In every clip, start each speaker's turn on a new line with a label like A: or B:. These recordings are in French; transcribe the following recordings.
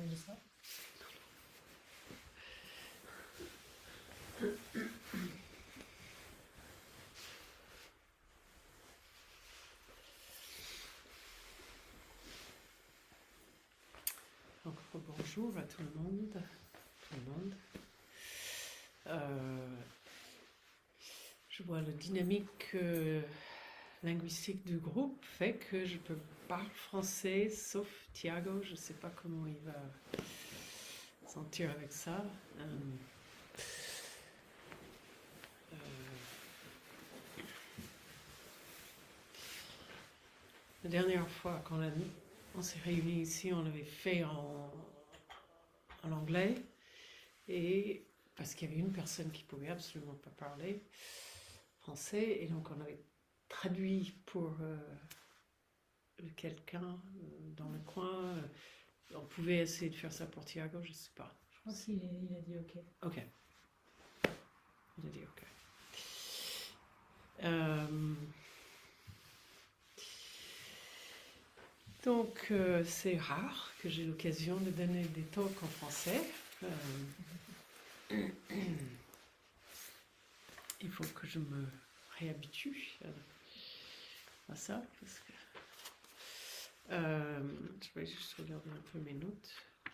A: de ça.
B: Donc, bonjour à tout le monde. Je vois la dynamique linguistique du groupe fait que je peux parler français, sauf Thiago. Je ne sais pas comment il va sentir avec ça. La dernière fois on s'est réunis ici, on l'avait fait en anglais, et parce qu'il y avait une personne qui pouvait absolument pas parler français, et donc on avait traduit pour quelqu'un dans le coin. On pouvait essayer de faire ça pour Thiago, je sais pas.
A: Je pense qu'il a dit OK.
B: Ok. Il a dit ok. Donc, c'est rare que j'ai l'occasion de donner des talks en français. Il faut que je me réhabitue à ça. Parce que, je vais juste regarder un peu mes notes.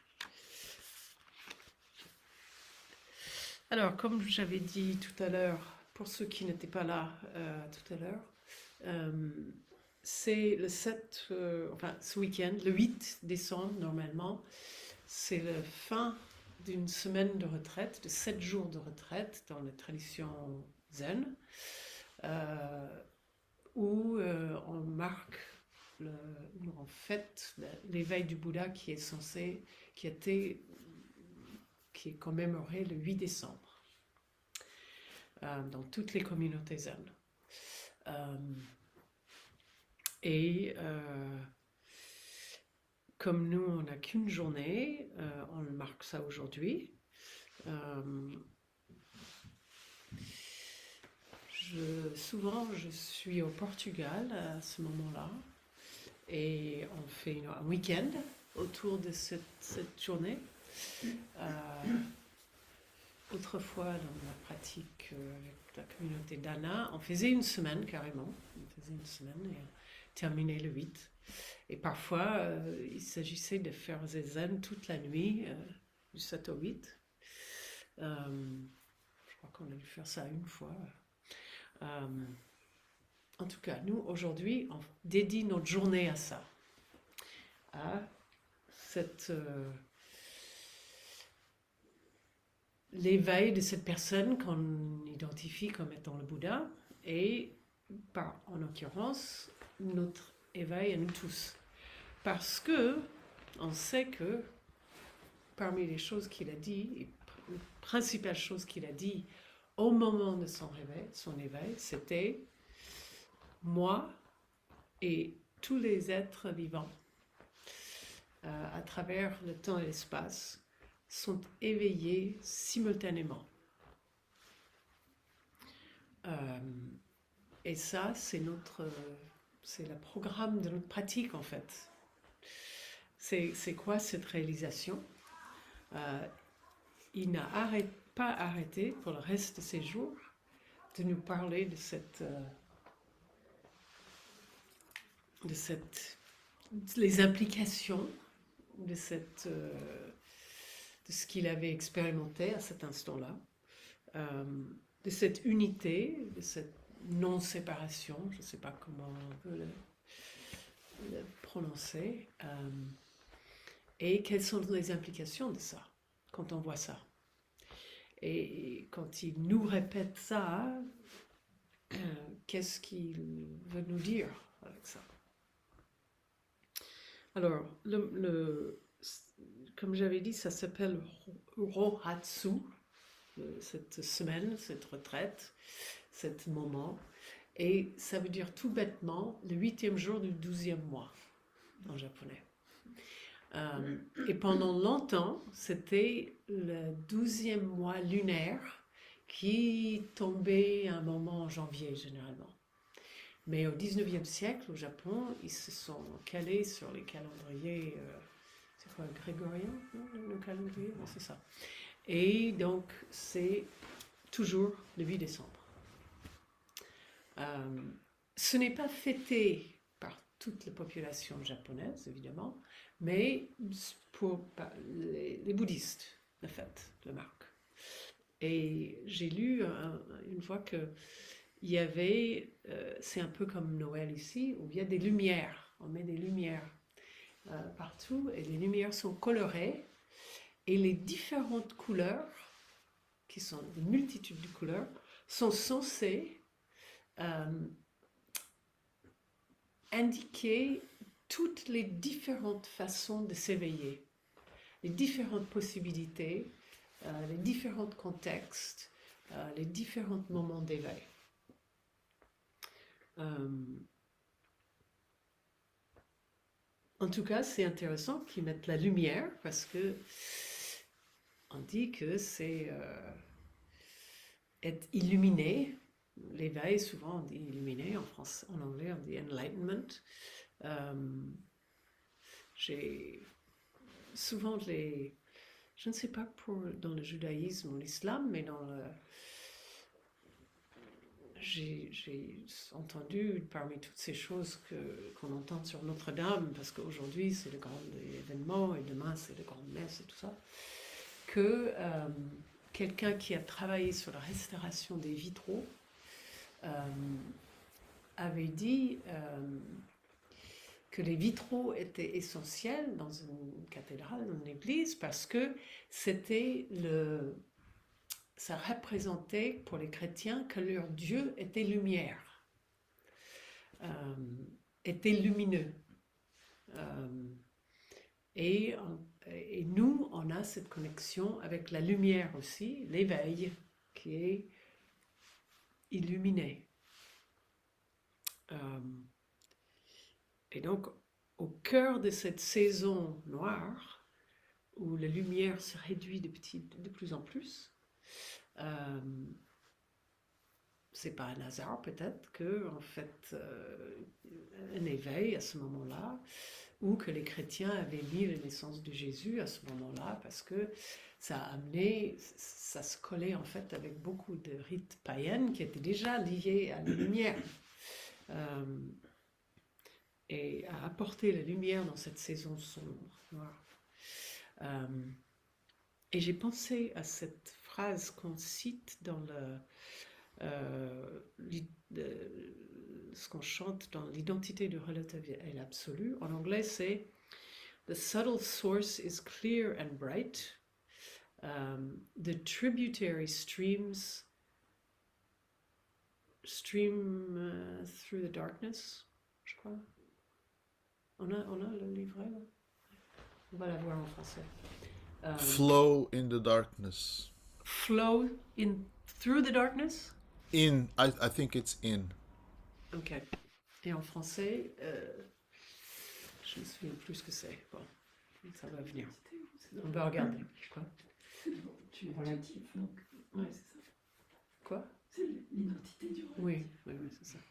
B: Alors, comme j'avais dit tout à l'heure, pour ceux qui n'étaient pas là tout à l'heure, c'est le 7, enfin ce week-end, le 8 décembre normalement, c'est la fin d'une semaine de retraite, de 7 jours de retraite dans la tradition zen, où on marque, on fête l'éveil du Bouddha qui est commémoré le 8 décembre dans toutes les communautés zen. Comme nous, on n'a qu'une journée, on marque ça aujourd'hui. Souvent, je suis au Portugal à ce moment-là, et on fait un week-end autour de cette journée. Autrefois, dans la pratique avec la communauté d'Anna, on faisait une semaine carrément. On faisait une semaine et on terminait le 8. Et parfois, il s'agissait de faire des zen toute la nuit, du 7 au 8. Je crois qu'on a dû faire ça une fois. En tout cas, nous, aujourd'hui, on dédie notre journée à ça. À l'éveil de cette personne qu'on identifie comme étant le Bouddha, et en l'occurrence, notre éveil à nous tous. Parce que on sait que parmi les choses qu'il a dit, la principale chose qu'il a dit au moment de son éveil, c'était « moi et tous les êtres vivants à travers le temps et l'espace sont éveillés simultanément ». Et ça, c'est le programme de notre pratique en fait. C'est quoi cette réalisation? Il n'a pas arrêté pour le reste de ses jours de nous parler de les implications de ce qu'il avait expérimenté à cet instant-là, de cette unité, de cette non-séparation, je ne sais pas comment on peut le prononcer, et quelles sont les implications de ça, quand on voit ça. Et quand il nous répète ça, qu'est-ce qu'il veut nous dire avec ça? Alors, comme j'avais dit, ça s'appelle Rohatsu, cette semaine, cette retraite, cet moment. Et ça veut dire tout bêtement le 8e jour du 12e mois en japonais. Et pendant longtemps, c'était le 12e mois lunaire qui tombait à un moment en janvier généralement. Mais au 19e siècle, au Japon, ils se sont calés sur les calendriers quoi, grégorien, non, le calendrier, ouais, c'est ça. Et donc, c'est toujours le 8 décembre. Ce n'est pas fêté par toute la population japonaise, évidemment, mais pour les bouddhistes, la fête le marque. Et j'ai lu une fois que il y avait, c'est un peu comme Noël ici, où il y a des lumières, on met des lumières partout, et les lumières sont colorées, et les différentes couleurs, qui sont une multitude de couleurs, sont censées indiquer toutes les différentes façons de s'éveiller, les différentes possibilités, les différents contextes, les différents moments d'éveil. En tout cas, c'est intéressant qu'ils mettent la lumière parce que on dit que c'est être illuminé. L'éveil, souvent on dit illuminé, en anglais on dit enlightenment. J'ai souvent je ne sais pas dans le judaïsme ou l'islam, mais j'ai entendu parmi toutes ces choses qu'on entend sur Notre-Dame, parce qu'aujourd'hui c'est le grand événement et demain c'est le grand messe et tout ça, que quelqu'un qui a travaillé sur la restauration des vitraux avait dit que les vitraux étaient essentiels dans une cathédrale, dans une église, parce que ça représentait pour les chrétiens que leur Dieu était lumière, était lumineux. Et nous, on a cette connexion avec la lumière aussi, l'éveil, qui est illuminé. Et donc, au cœur de cette saison noire, où la lumière se réduit de plus en plus, c'est pas un hasard peut-être que, en fait, un éveil à ce moment-là, ou que les chrétiens avaient mis la naissance de Jésus à ce moment-là, parce que ça se collait en fait avec beaucoup de rites païens qui étaient déjà liés à la lumière. Et à apporter la lumière dans cette saison sombre, noire. Et j'ai pensé à cette phrase qu'on cite dans ce qu'on chante dans l'identité du relatif et l'absolu. En anglais, c'est "The subtle source is clear and bright. The tributary stream through the darkness", je crois. On a le livret là. On va la voir en français.
A: Flow in the darkness.
B: Flow through the darkness?
A: I think it's in.
B: Ok. Et en français, je me souviens plus ce que c'est. Bon, ça va venir. On va regarder. Quoi?
C: Tu es relatif, donc. Ouais, c'est ça.
B: Quoi?
C: C'est l'identité du relatif.
B: Oui, c'est ça.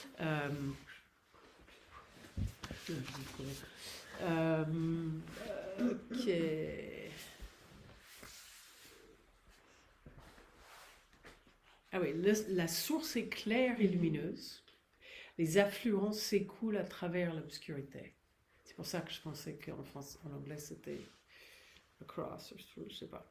B: Ok. Ah oui, la source est claire et lumineuse. Les affluents s'écoulent à travers l'obscurité. C'est pour ça que je pensais en anglais c'était across, je sais pas.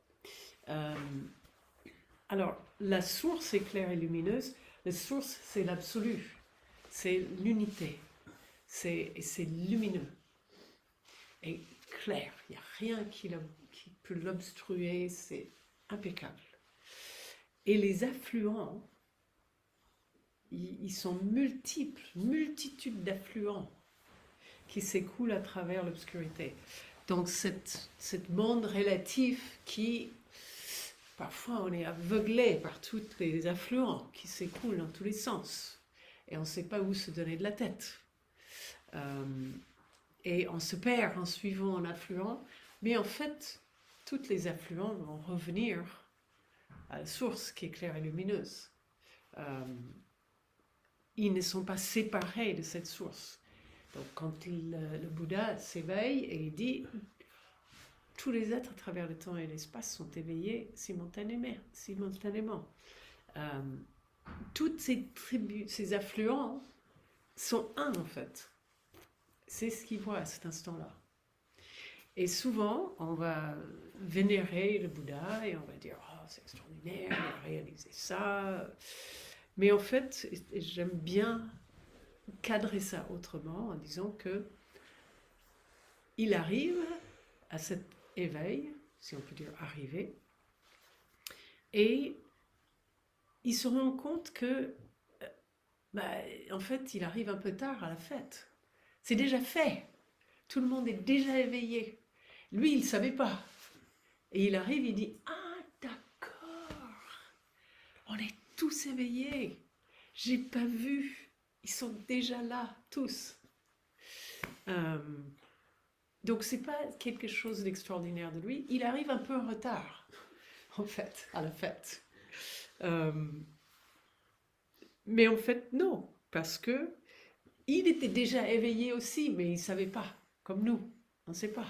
B: Alors, la source est claire et lumineuse. La source, c'est l'absolu. C'est l'unité. C'est lumineux. Et clair. Il n'y a rien qui peut l'obstruer. C'est impeccable. Et les affluents, ils sont multitudes d'affluents qui s'écoulent à travers l'obscurité. Donc, cette monde relatif qui, parfois, on est aveuglé par tous les affluents qui s'écoulent dans tous les sens. Et on ne sait pas où se donner de la tête. Et on se perd en suivant un affluent. Mais en fait, tous les affluents vont revenir à la source qui est claire et lumineuse. Ils ne sont pas séparés de cette source. Donc quand le Bouddha s'éveille et il dit tous les êtres à travers le temps et l'espace sont éveillés simultanément. Toutes ces tribus, ces affluents sont un en fait. C'est ce qu'ils voient à cet instant-là. Et souvent, on va vénérer le Bouddha et on va dire « Oh, c'est extraordinaire, il a réalisé ça ». Mais en fait, j'aime bien cadrer ça autrement en disant que il arrive à cet éveil, si on peut dire arriver, et il se rend compte que, en fait, il arrive un peu tard à la fête. C'est déjà fait. Tout le monde est déjà éveillé. Lui, il ne savait pas. Et il arrive, il dit « Ah, d'accord, on est tous éveillés. J'ai pas vu. Ils sont déjà là, tous. » Donc, ce n'est pas quelque chose d'extraordinaire de lui. Il arrive un peu en retard, en fait, à la fête. Mais en fait, non, parce que il était déjà éveillé aussi, mais il ne savait pas, comme nous, on ne sait pas.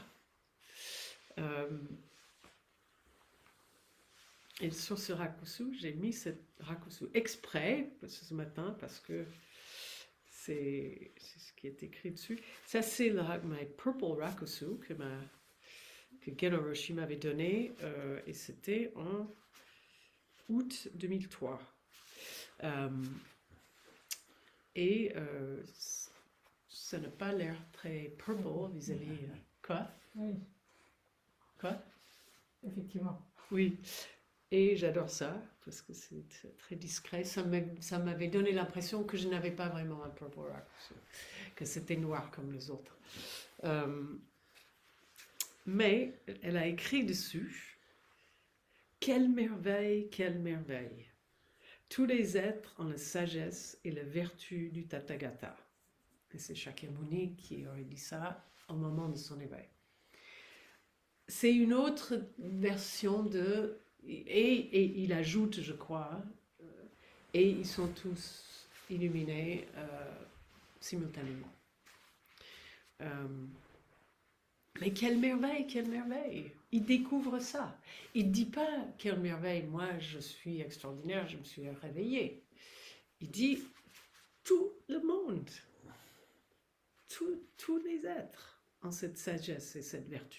B: Et sur ce rakusu, j'ai mis ce rakusu exprès ce matin parce que c'est ce qui est écrit dessus. Ça, c'est my purple rakusu que Genno Roshi m'avait donné et c'était en août 2003. Ça n'a pas l'air très purple vis-à-vis. Quoi?
C: Oui,
B: Quoi?
C: effectivement.
B: Oui. Et j'adore ça, parce que c'est très discret. Ça m'avait donné l'impression que je n'avais pas vraiment un purple rakusu, que c'était noir comme les autres. Mais elle a écrit dessus « Quelle merveille, quelle merveille ! Tous les êtres ont la sagesse et la vertu du Tathagata. » Et c'est Shakyamuni qui aurait dit ça au moment de son éveil. C'est une autre version de... Et il ajoute, je crois, et ils sont tous illuminés simultanément. Mais quelle merveille, quelle merveille! Il découvre ça. Il ne dit pas « Quelle merveille, moi je suis extraordinaire, je me suis réveillé ». Il dit « Tout le monde, tous les êtres ont cette sagesse et cette vertu ».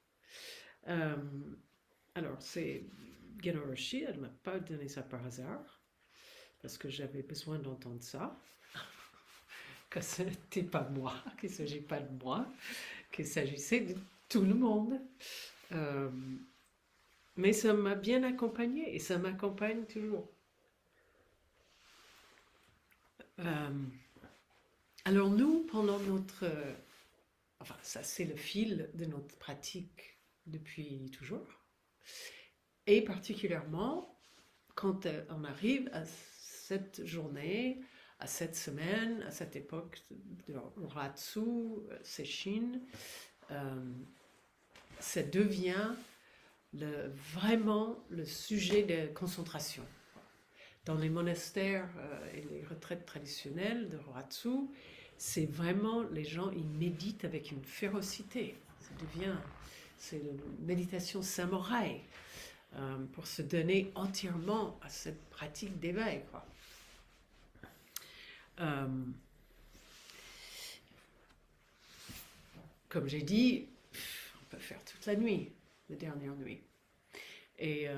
B: Alors, c'est Genno Roshi, elle ne m'a pas donné ça par hasard, parce que j'avais besoin d'entendre ça, que ce n'était pas moi, qu'il ne s'agit pas de moi, qu'il s'agissait de tout le monde. Mais ça m'a bien accompagnée et ça m'accompagne toujours. Alors nous, pendant notre... enfin, ça c'est le fil de notre pratique depuis toujours. Et particulièrement, quand on arrive à cette journée, à cette semaine, à cette époque de Ratsu, Sesshin, ça devient vraiment le sujet de concentration. Dans les monastères et les retraites traditionnelles de Ratsu, c'est vraiment, les gens, ils méditent avec une férocité. C'est une méditation samouraï pour se donner entièrement à cette pratique d'éveil, quoi. Comme j'ai dit, on peut faire toute la nuit, la dernière nuit. Et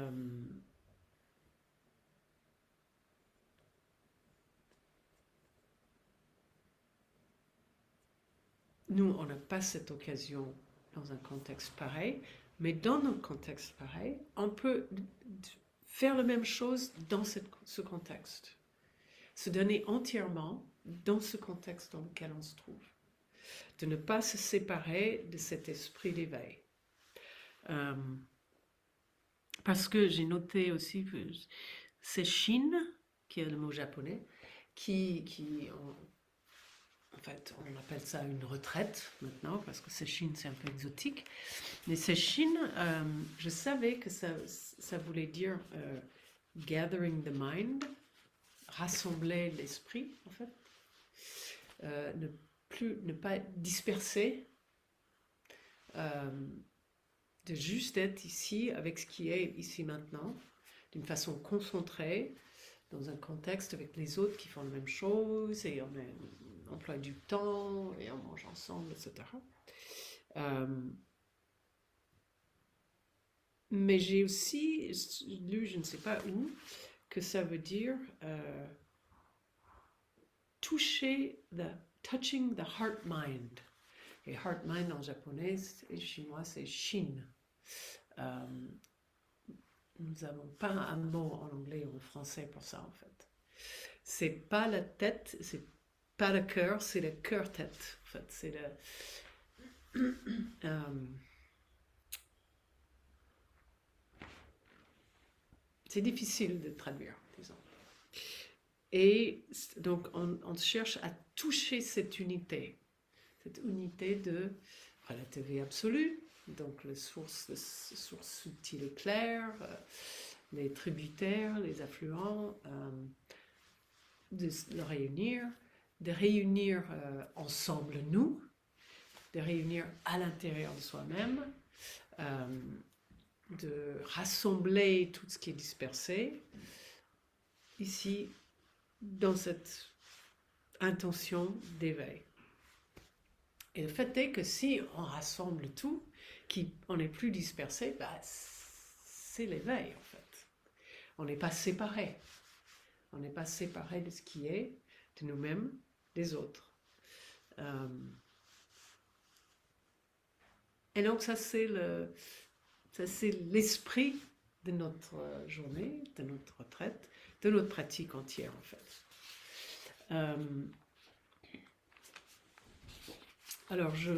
B: nous, on n'a pas cette occasion dans un contexte pareil, mais dans un contexte pareil, on peut faire la même chose dans ce contexte. Se donner entièrement dans ce contexte dans lequel on se trouve. De ne pas se séparer de cet esprit d'éveil. Parce que j'ai noté aussi que c'est Shin, qui est le mot japonais, en fait, on appelle ça une retraite maintenant, parce que Sesshin, c'est un peu exotique. Mais Sesshin, je savais que ça voulait dire gathering the mind, rassembler l'esprit, en fait. Ne pas disperser, de de juste être ici avec ce qui est ici maintenant, d'une façon concentrée, dans un contexte avec les autres qui font la même chose, et on emploie du temps, et on mange ensemble, etc. Mais j'ai aussi lu, je ne sais pas où, que ça veut dire touching the heart-mind. Et heart-mind en japonais et chinois, c'est shin. Nous n'avons pas un mot en anglais ou en français pour ça, en fait. C'est pas la tête, c'est pas le cœur, c'est le cœur-tête. En fait, c'est le... c'est difficile de traduire, disons. Et donc, on cherche à toucher cette unité de relativité absolue, donc les sources subtiles et claires, les tributaires, les affluents, de réunir ensemble nous, de réunir à l'intérieur de soi-même, de rassembler tout ce qui est dispersé, ici, dans cette intention d'éveil. Et le fait est que si on rassemble tout, qu'on n'est plus dispersé, c'est l'éveil en fait. On n'est pas séparé. On n'est pas séparé de ce qui est, de nous-mêmes, des autres. Et donc ça c'est l'esprit de notre journée, de notre retraite, de notre pratique entière en fait. Alors je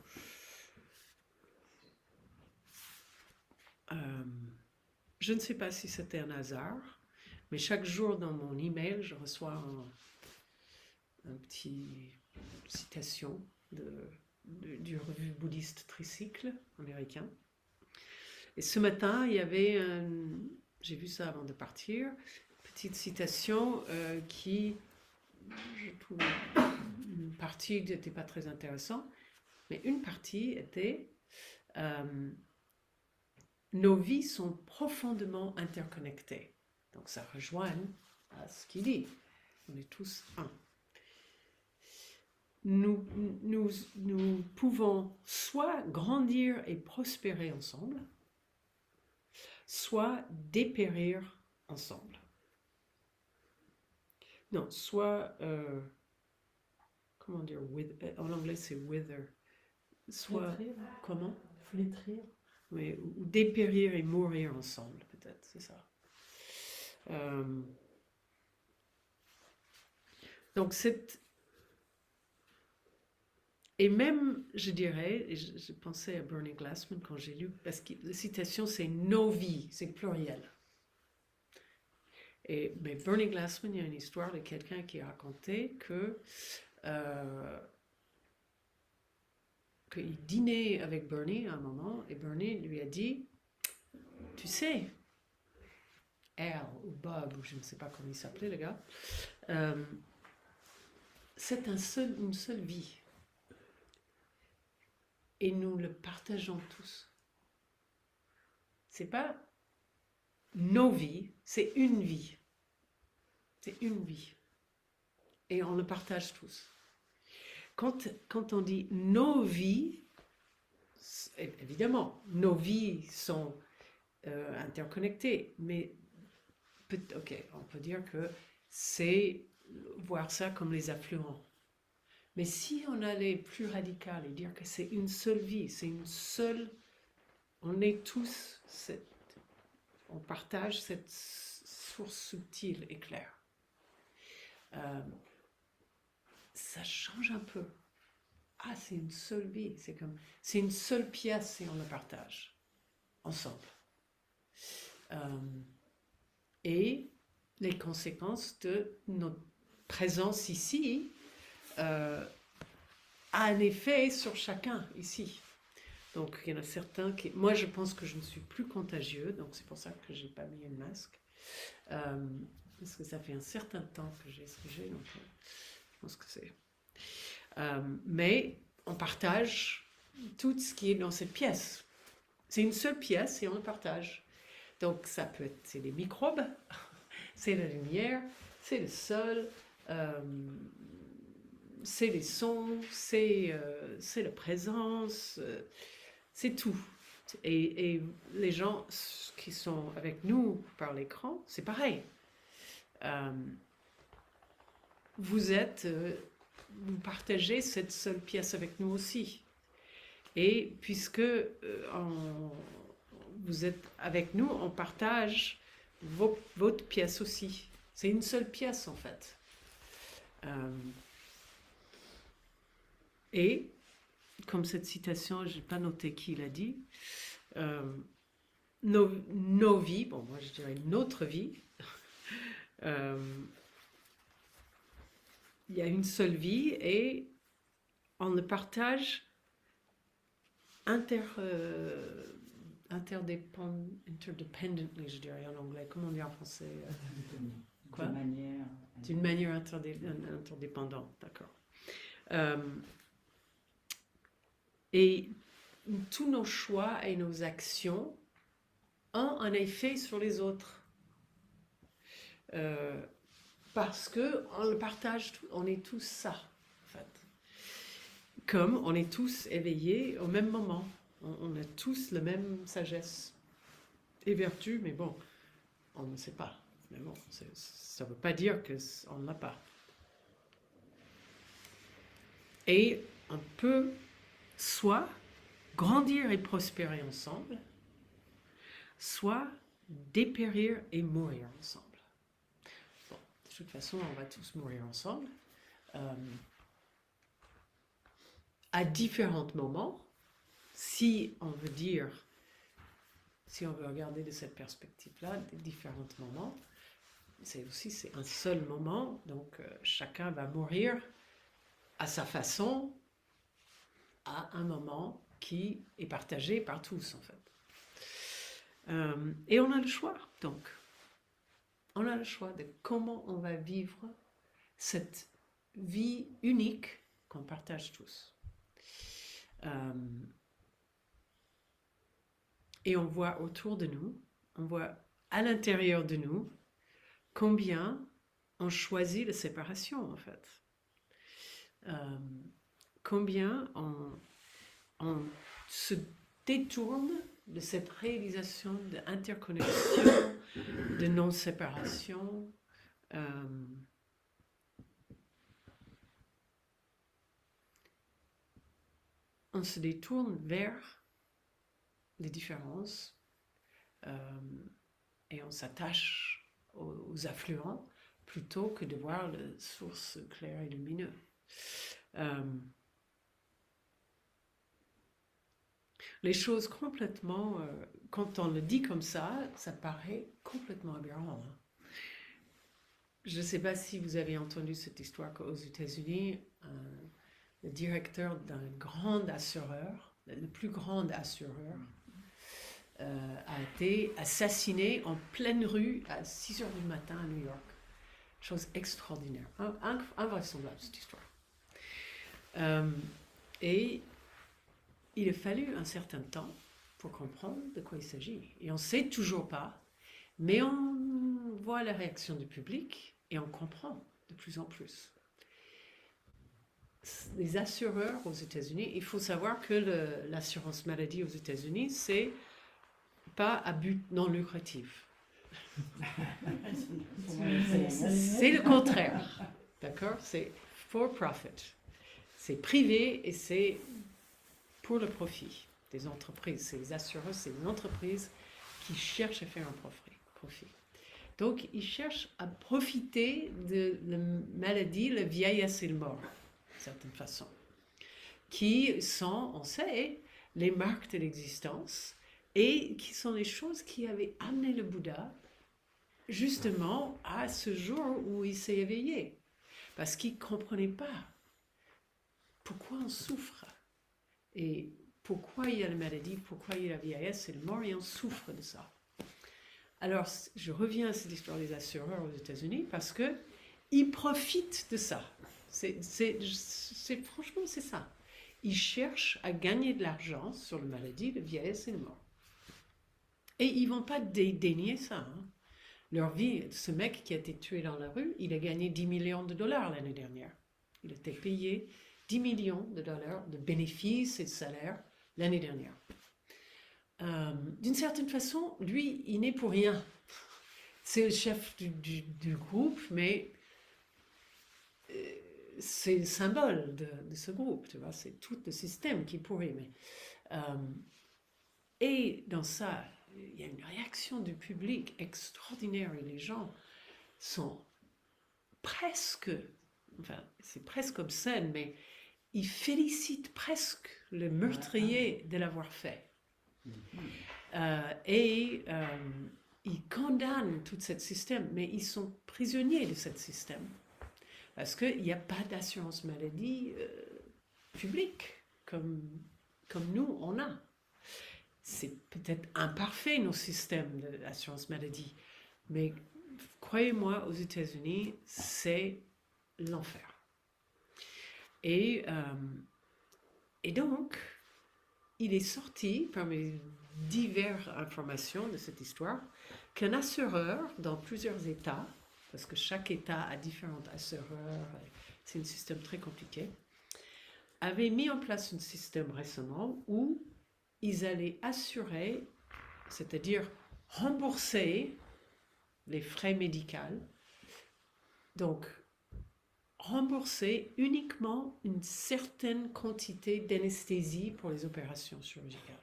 B: ne sais pas si c'était un hasard, mais chaque jour dans mon email, je reçois un petit citation du revue bouddhiste Tricycle américain. Et ce matin, il y avait j'ai vu ça avant de partir, petite citation qui, je trouve, une partie n'était pas très intéressante, mais une partie était nos vies sont profondément interconnectées. Donc ça rejoint à ce qu'il dit. On est tous un. Nous pouvons soit grandir et prospérer ensemble, soit dépérir ensemble. Non, soit, comment dire, en anglais c'est wither. Soit,
C: flétrir.
B: comment?
C: Flétrir.
B: Oui, ou dépérir et mourir ensemble, peut-être, c'est ça. Donc, et même, je dirais, et je pensais à Bernie Glassman quand j'ai lu, parce que la citation, c'est nos vies, c'est pluriel. Mais Bernie Glassman, il y a une histoire de quelqu'un qui racontait qu'il dînait avec Bernie à un moment, et Bernie lui a dit, tu sais, Al ou Bob, ou je ne sais pas comment il s'appelait le gars, c'est une seule vie. Et nous le partageons tous. C'est pas nos vies, c'est une vie. C'est une vie. Et on le partage tous. Quand on dit nos vies, évidemment, nos vies sont interconnectées, mais on peut dire que c'est voir ça comme les affluents. Mais si on allait plus radical et dire que c'est une seule vie, c'est une seule, on est tous, on partage cette source subtile et claire. Ça change un peu. Ah, c'est une seule vie, c'est une seule pièce et on la partage ensemble. Et les conséquences de notre présence ici a un effet sur chacun ici. Donc il y en a certains qui... Moi je pense que je ne suis plus contagieux, donc c'est pour ça que je n'ai pas mis un masque. Parce que ça fait un certain temps que j'ai essayé, donc je pense que c'est... mais on partage tout ce qui est dans cette pièce. C'est une seule pièce et on le partage. Donc ça peut être, c'est les microbes, c'est la lumière, c'est le sol, c'est les sons, c'est la présence, c'est tout. Et les gens qui sont avec nous par l'écran, c'est pareil. Vous partagez cette seule pièce avec nous aussi. Et puisque vous êtes avec nous, on partage votre pièce aussi. C'est une seule pièce en fait. Et, comme cette citation, je n'ai pas noté qui l'a dit, nos vies, bon moi je dirais notre vie, il y a une seule vie et on le partage interdependently, je dirais en anglais. Comment on dit en français? Quoi? D'une manière interdépendante, d'accord. Et tous nos choix et nos actions ont un effet sur les autres. Parce que on le partage, on est tous ça, en fait. Comme on est tous éveillés au même moment. On a tous la même sagesse et vertu, mais bon, on ne sait pas. Mais bon, ça ne veut pas dire qu'on ne l'a pas. Et on peut soit grandir et prospérer ensemble, soit dépérir et mourir ensemble. Bon, de toute façon, on va tous mourir ensemble. À différents moments, si on veut regarder de cette perspective-là, des différents moments, c'est un seul moment, donc chacun va mourir à sa façon, à un moment qui est partagé par tous, en fait. Et on a le choix, donc. On a le choix de comment on va vivre cette vie unique qu'on partage tous. Et on voit autour de nous, on voit à l'intérieur de nous, combien on choisit la séparation, en fait. Combien on se détourne de cette réalisation d'interconnexion, de non-séparation. On se détourne vers les différences et on s'attache aux affluents plutôt que de voir la source claire et lumineuse. Les choses complètement, quand on le dit comme ça paraît complètement aberrant. Hein. Je ne sais pas si vous avez entendu cette histoire qu'aux États-Unis, le directeur d'un grand assureur, le plus grand assureur, a été assassiné en pleine rue à 6 heures du matin à New York. Chose extraordinaire, invraisemblable cette histoire. Et il a fallu un certain temps pour comprendre de quoi il s'agit. Et on ne sait toujours pas, mais on voit la réaction du public et on comprend de plus en plus. Les assureurs aux États-Unis, il faut savoir que l'assurance maladie aux États-Unis, c'est pas à but non lucratif. C'est le contraire. D'accord? C'est for profit. C'est privé et c'est pour le profit des entreprises. C'est les assureurs, c'est une entreprise qui cherche à faire un profit. Donc, ils cherchent à profiter de la maladie, la vieillesse et la mort, d'une certaine façon, qui sont, on sait, les marques de l'existence et qui sont les choses qui avaient amené le Bouddha justement à ce jour où il s'est éveillé. Parce qu'il ne comprenait pas pourquoi on souffre et pourquoi il y a la maladie, pourquoi il y a la vieillesse et la mort, et on souffre de ça. Alors, je reviens à cette histoire des assureurs aux États-Unis parce qu'ils profitent de ça. Franchement, c'est ça. Ils cherchent à gagner de l'argent sur la maladie, la vieillesse et la mort. Et ils vont pas dénier ça. Hein. Leur vie, ce mec qui a été tué dans la rue, il a gagné 10 millions de dollars l'année dernière. Il a été payé 10 millions de dollars de bénéfices et de salaires l'année dernière. D'une certaine façon, lui, il n'est pour rien. C'est le chef du groupe, mais c'est le symbole de ce groupe, tu vois, c'est tout le système qui est pourri. Et dans ça, il y a une réaction du public extraordinaire et les gens sont presque, enfin, c'est presque obscène, mais ils félicitent presque le meurtrier de l'avoir fait. Ils condamnent tout ce système, mais ils sont prisonniers de ce système. Parce qu'il n'y a pas d'assurance maladie publique comme nous, on a. C'est peut-être imparfait, nos systèmes d'assurance maladie, mais croyez-moi, aux États-Unis, c'est l'enfer. Et donc, il est sorti, parmi diverses informations de cette histoire, qu'un assureur dans plusieurs États, parce que chaque État a différents assureurs, c'est un système très compliqué, avait mis en place un système récemment où ils allaient assurer, c'est-à-dire rembourser les frais médicaux, donc rembourser uniquement une certaine quantité d'anesthésie pour les opérations chirurgicales.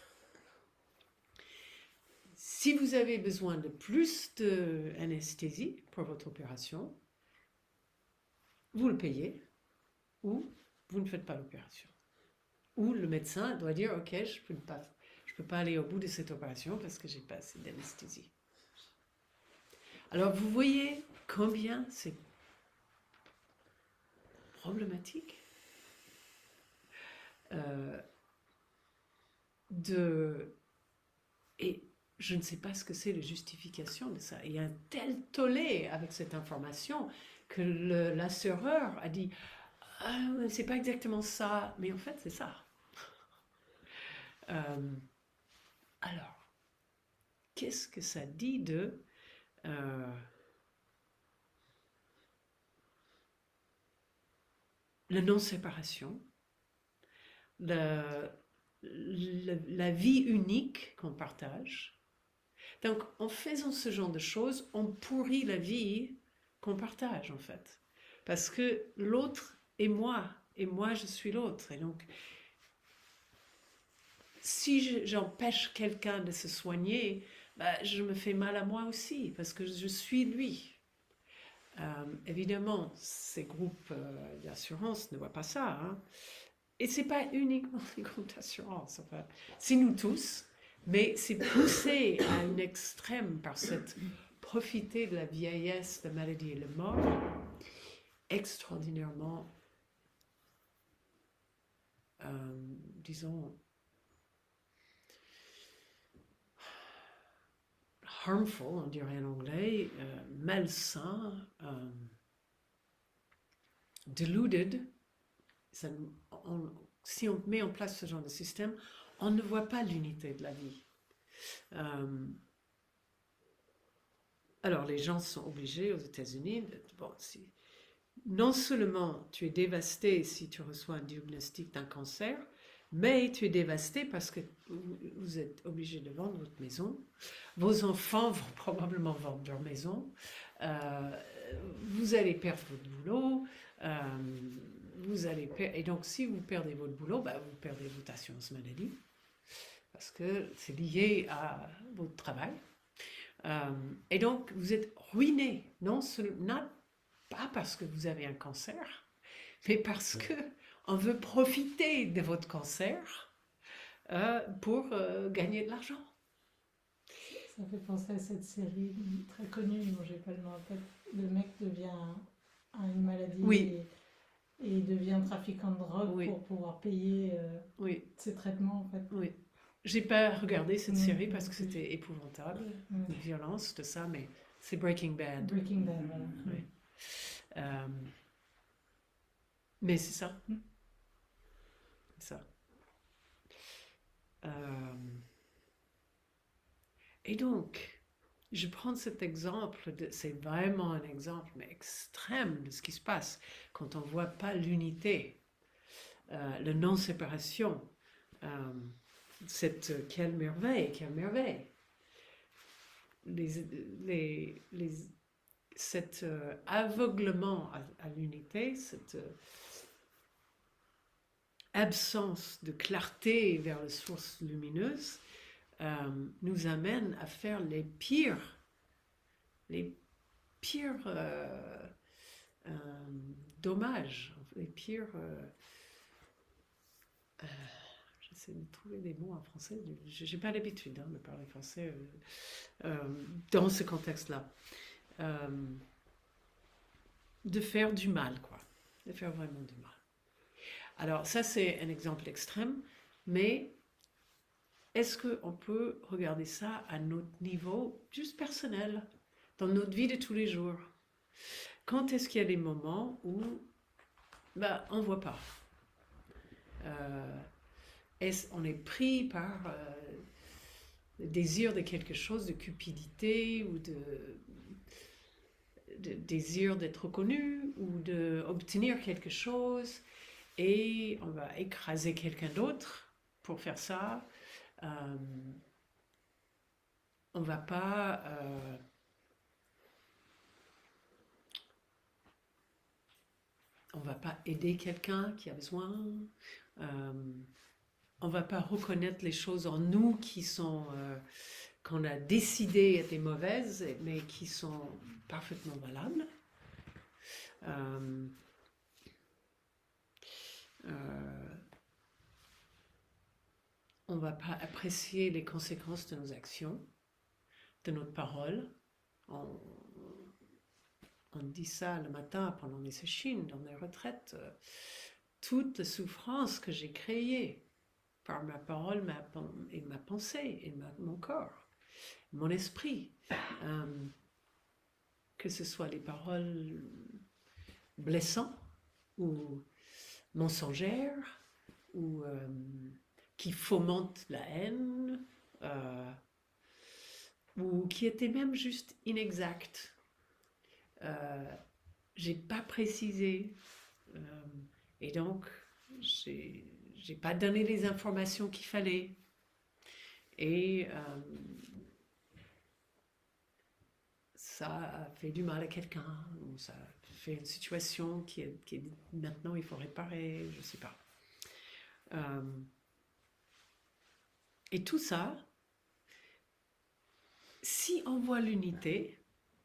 B: Si vous avez besoin de plus d'anesthésie pour votre opération, vous le payez ou vous ne faites pas l'opération. Ou le médecin doit dire « Ok, je peux pas aller au bout de cette opération parce que j'ai pas assez d'anesthésie. » Alors vous voyez combien c'est problématique et je ne sais pas ce que c'est la justification de ça. Il y a un tel tollé avec cette information que l'assureur a dit « c'est pas exactement ça, mais en fait c'est ça. » Alors, qu'est-ce que ça dit de la non-séparation, la vie unique qu'on partage. Donc, en faisant ce genre de choses, on pourrit la vie qu'on partage, en fait. Parce que l'autre est moi, et moi, je suis l'autre. Et donc, si j'empêche quelqu'un de se soigner, je me fais mal à moi aussi, parce que je suis lui. Évidemment, ces groupes d'assurance ne voient pas ça. Hein. Et ce n'est pas uniquement les groupes d'assurance. Enfin, c'est nous tous, mais c'est poussé à un extrême par cette profiter de la vieillesse, de la maladie et de la mort, extraordinairement, disons, harmful, on dirait en anglais, malsain, deluded. Si on met en place ce genre de système, on ne voit pas l'unité de la vie. Alors les gens sont obligés aux États-Unis, non seulement tu es dévasté si tu reçois un diagnostic d'un cancer, mais tu es dévasté parce que vous êtes obligé de vendre votre maison, vos enfants vont probablement vendre leur maison, vous allez perdre votre boulot, et donc si vous perdez votre boulot, vous perdez votre assurance maladie, parce que c'est lié à votre travail. Et donc vous êtes ruiné, non pas parce que vous avez un cancer, mais parce que on veut profiter de votre cancer pour gagner de l'argent.
D: Ça fait penser à cette série très connue, dont j'ai pas le nom en tête. Le mec a une maladie et il devient trafiquant de drogue pour pouvoir payer ses traitements en fait.
B: Oui. J'ai pas regardé cette série parce que c'était épouvantable, la violence de ça, mais c'est Breaking Bad.
D: Breaking Bad, voilà.
B: Oui. Mais c'est ça. C'est ça. Et donc, je prends cet exemple, c'est vraiment un exemple mais extrême de ce qui se passe quand on ne voit pas l'unité, la non-séparation. Quelle merveille, quelle merveille. Cet aveuglement à l'unité, cette absence de clarté vers les sources lumineuses nous amène à faire les pires dommages, les pires... j'essaie de trouver des mots en français, je n'ai pas l'habitude de parler français dans ce contexte-là. De faire du mal, quoi. De faire vraiment du mal. Alors, ça, c'est un exemple extrême, mais est-ce qu'on peut regarder ça à notre niveau juste personnel, dans notre vie de tous les jours? Quand est-ce qu'il y a des moments où on ne voit pas? On est pris par le désir de quelque chose, de cupidité ou de désir d'être reconnu ou d'obtenir quelque chose, et on va écraser quelqu'un d'autre pour faire ça. On va pas aider quelqu'un qui a besoin. On va pas reconnaître les choses en nous qui sont qu'on a décidé étaient mauvaises, mais qui sont parfaitement valables. On va pas apprécier les conséquences de nos actions, de notre parole. On dit ça le matin pendant les séchines, dans les retraites. Toute la souffrance que j'ai créée par ma parole et ma pensée et mon corps, mon esprit, que ce soit les paroles blessantes ou mensongères ou qui fomentent la haine ou qui étaient même juste inexactes. J'ai pas précisé et donc j'ai pas donné les informations qu'il fallait et ça a fait du mal à quelqu'un ou ça fait une situation qui est maintenant il faut réparer, je sais pas. Et tout ça, si on voit l'unité,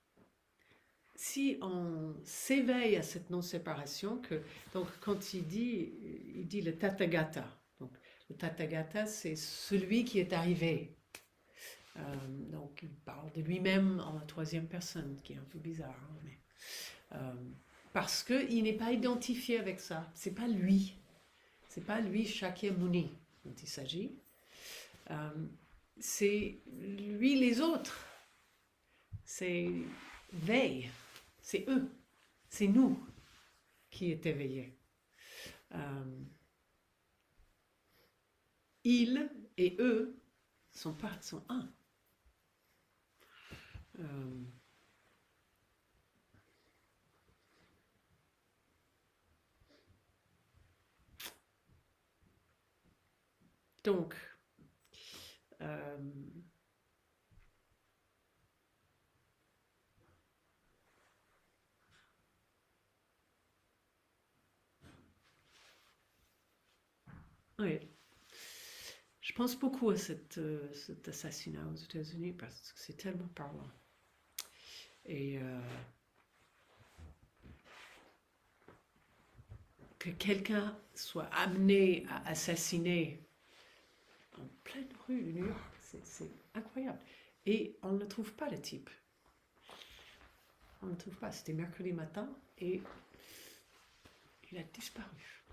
B: si on s'éveille à cette non-séparation, donc quand il dit le Tathagata. Donc le Tathagata, c'est celui qui est arrivé. Donc il parle de lui-même en la troisième personne, qui est un peu bizarre, parce qu'il n'est pas identifié avec ça. C'est pas lui Shakyamuni dont il s'agit. C'est lui les autres. C'est veille. C'est eux, c'est nous qui est éveillés. Ils et eux sont un. Donc, oui. Je pense beaucoup à cet assassinat aux États-Unis parce que c'est tellement parlant. Et que quelqu'un soit amené à assassiner en pleine rue de New York, c'est incroyable. Et on ne trouve pas le type. On ne trouve pas. C'était mercredi matin et il a disparu.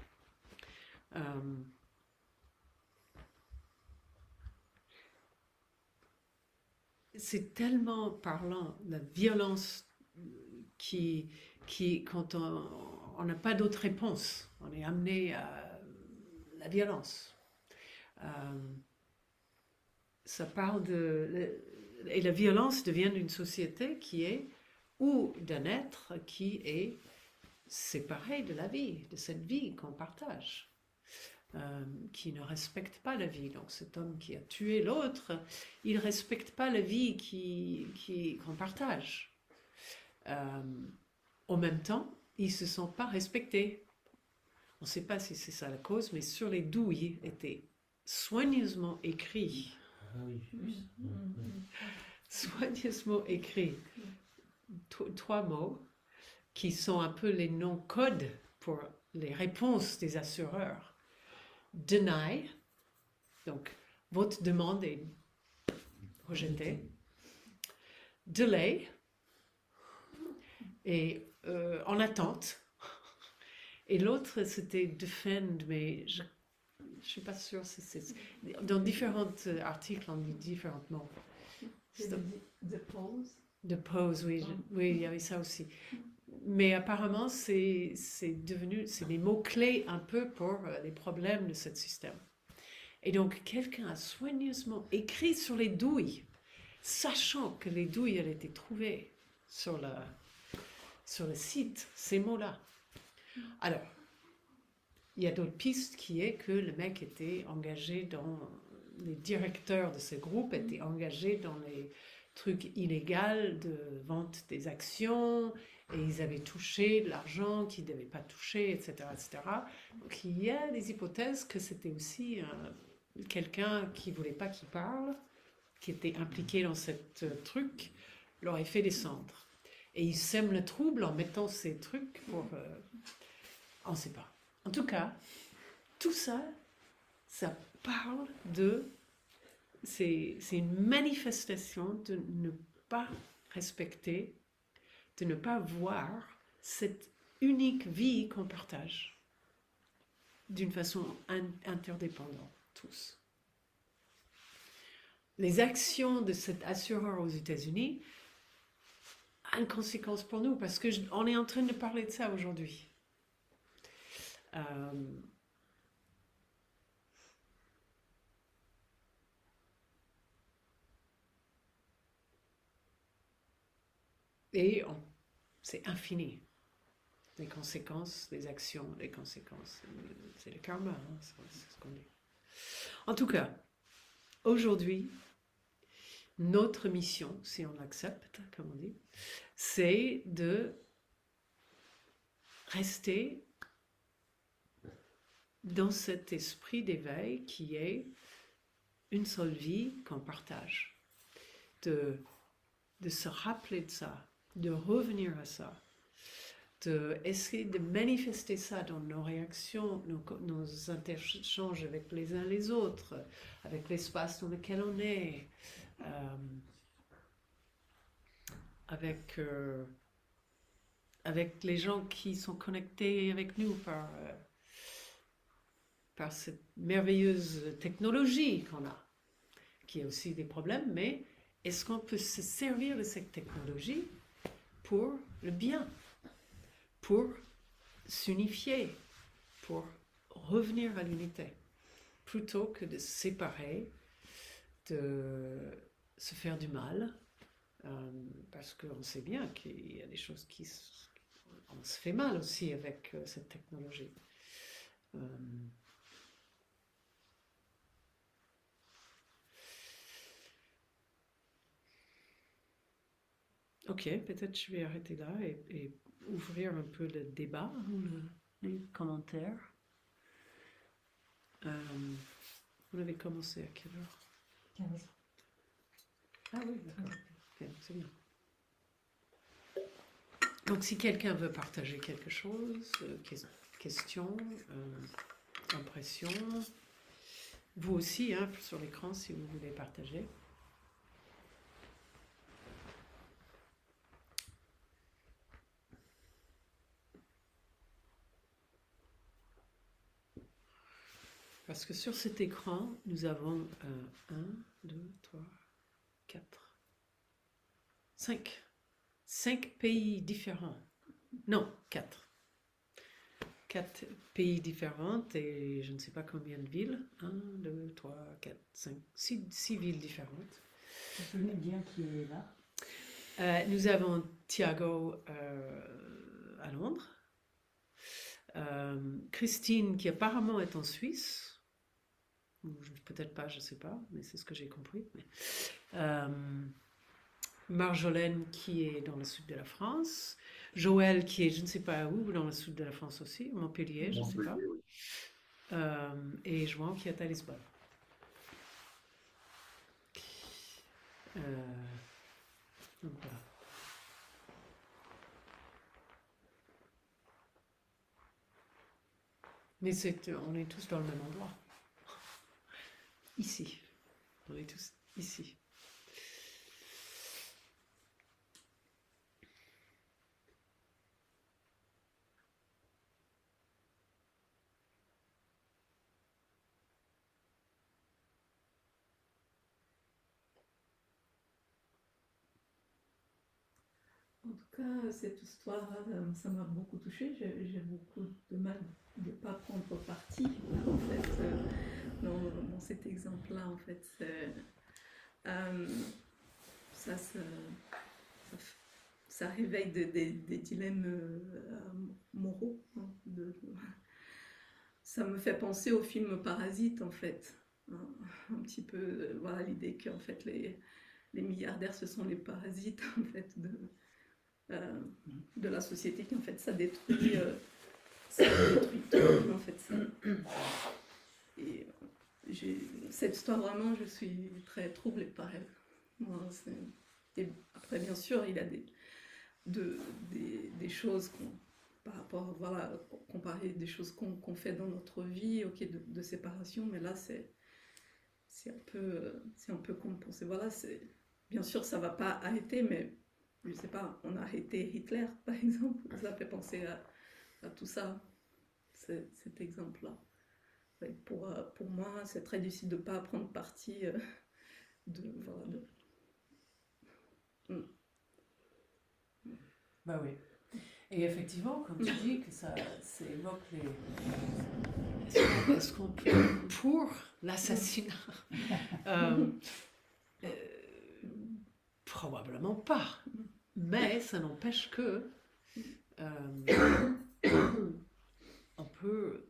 B: C'est tellement parlant, la violence qui quand on n'a pas d'autre réponse, on est amené à la violence. Ça parle de et la violence devient une société qui est, ou d'un être qui est séparé de la vie, de cette vie qu'on partage, qui ne respecte pas la vie. Donc cet homme qui a tué l'autre, il ne respecte pas la vie qu'on partage. En même temps, ils ne se sont pas respectés. On ne sait pas si c'est ça la cause, mais sur les douilles étaient soigneusement écrits.
E: Ah oui,
B: Soigneusement écrits. Trois mots qui sont un peu les noms codes pour les réponses des assureurs. Deny, donc votre demande est rejetée. Delay, et en attente. Et l'autre, c'était defend, mais je ne suis pas sûre. Dans différents articles, on dit différents mots. Depose, oui, oui, il y avait ça aussi. Mais apparemment, c'est des mots-clés un peu pour les problèmes de ce système. Et donc, quelqu'un a soigneusement écrit sur les douilles, sachant que les douilles, elles étaient trouvées sur le site, ces mots-là. Alors, il y a d'autres pistes qui est que le mec était engagé les directeurs de ce groupe étaient engagés dans les trucs illégaux de vente des actions, et ils avaient touché de l'argent qu'ils ne devaient pas toucher, etc., etc. Donc il y a des hypothèses que c'était aussi quelqu'un qui ne voulait pas qu'il parle, qui était impliqué dans ce truc, l'aurait fait descendre. Et ils sèment le trouble en mettant ces trucs pour... on ne sait pas. En tout cas, tout ça, ça parle de... C'est une manifestation de ne pas respecter, de ne pas voir cette unique vie qu'on partage d'une façon interdépendante, tous. Les actions de cet assureur aux États-Unis ont une conséquence pour nous, parce qu'on est en train de parler de ça aujourd'hui. Et c'est infini. Les conséquences, les actions, les conséquences. C'est le karma, hein, c'est ce qu'on dit. En tout cas, aujourd'hui, notre mission, si on l'accepte, comme on dit, c'est de rester dans cet esprit d'éveil qui est une seule vie qu'on partage. De se rappeler de ça, de revenir à ça, d'essayer de manifester ça dans nos réactions, nos interchanges avec les uns les autres, avec l'espace dans lequel on est, avec les gens qui sont connectés avec nous par cette merveilleuse technologie qu'on a, qui a aussi des problèmes, mais est-ce qu'on peut se servir de cette technologie pour le bien, pour s'unifier, pour revenir à l'unité, plutôt que de se séparer, de se faire du mal, parce qu'on sait bien qu'il y a des choses on se fait mal aussi avec cette technologie. Ok, peut-être je vais arrêter là et ouvrir un peu le débat, les commentaires. Vous avez commencé à quelle heure?
D: 15.
B: Ah oui, d'accord. Okay, c'est bien. Donc si quelqu'un veut partager quelque chose, question, impression, vous aussi, hein, sur l'écran si vous voulez partager. Parce que sur cet écran, nous avons 1, 2, 3, 4, 5. 5 pays différents. Non, 4. 4 pays différents et je ne sais pas combien de villes. 1, 2, 3, 4, 5, 6 villes différentes.
C: Je voulais dire qui est là.
B: Nous avons Thiago à Londres, Christine qui apparemment est en Suisse, peut-être pas, je ne sais pas, mais c'est ce que j'ai compris. Marjolaine qui est dans le sud de la France, Joël qui est je ne sais pas où, dans le sud de la France aussi, Montpellier, je ne sais pas, et João qui est à Lisbonne. Donc voilà. Mais on est tous dans le même endroit. Ici. On est tous ici.
C: En tout cas, cette histoire, ça m'a beaucoup touchée. J'ai beaucoup de mal de ne pas prendre parti, en fait, dans cet exemple-là, en fait. Ça réveille des dilemmes moraux. Hein, ça me fait penser au film Parasite, en fait. Un petit peu, voilà, l'idée qu'en fait, les milliardaires, ce sont les parasites, en fait, de la société, qui en fait ça détruit tout, en fait ça. Et cette histoire, vraiment, je suis très troublée par elle. Moi, et après, bien sûr, il y a des choses par rapport, voilà, comparer des choses qu'on fait dans notre vie, ok, de séparation, mais là c'est un peu comme penser, voilà, bien sûr ça va pas arrêter, mais je sais pas, on a arrêté Hitler par exemple, ça fait penser à tout ça, cet exemple-là. Ouais, pour moi, c'est très difficile de ne pas prendre parti voilà,
B: Bah oui. Et effectivement, comme tu dis, que ça évoque les... Est-ce qu'on peut, pour l'assassinat probablement pas. Mais ça n'empêche que on peut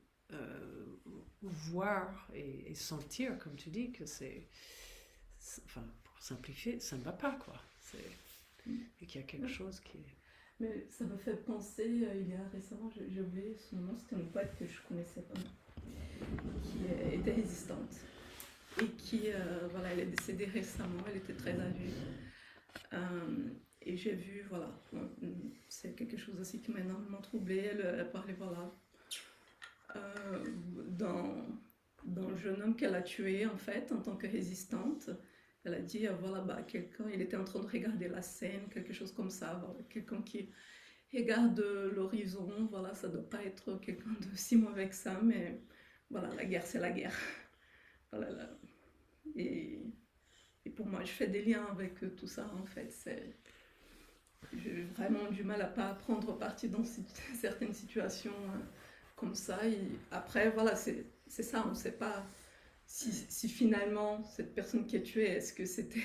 B: voir et sentir, comme tu dis, que enfin, pour simplifier, ça ne va pas, quoi. Et qu'il y a quelque chose qui est...
C: Mais ça me fait penser, il y a récemment, j'ai oublié son nom, c'était une poète que je connaissais pas, qui était résistante. Et qui, voilà, elle est décédée récemment, elle était très âgée. Et j'ai vu, voilà, c'est quelque chose aussi qui m'a énormément troublée. Elle parlait, voilà, dans le jeune homme qu'elle a tué, en fait, en tant que résistante. Elle a dit, voilà, bah, quelqu'un, il était en train de regarder la scène, quelque chose comme ça, voilà, quelqu'un qui regarde l'horizon, voilà, ça doit pas être quelqu'un de si mauvais que ça, mais voilà, la guerre, c'est la guerre. Voilà, là. Et pour moi, je fais des liens avec tout ça, en fait. J'ai vraiment du mal à pas prendre parti dans certaines situations comme ça. Et après, voilà, c'est ça, on ne sait pas si finalement, cette personne qui est tuée, est-ce que c'était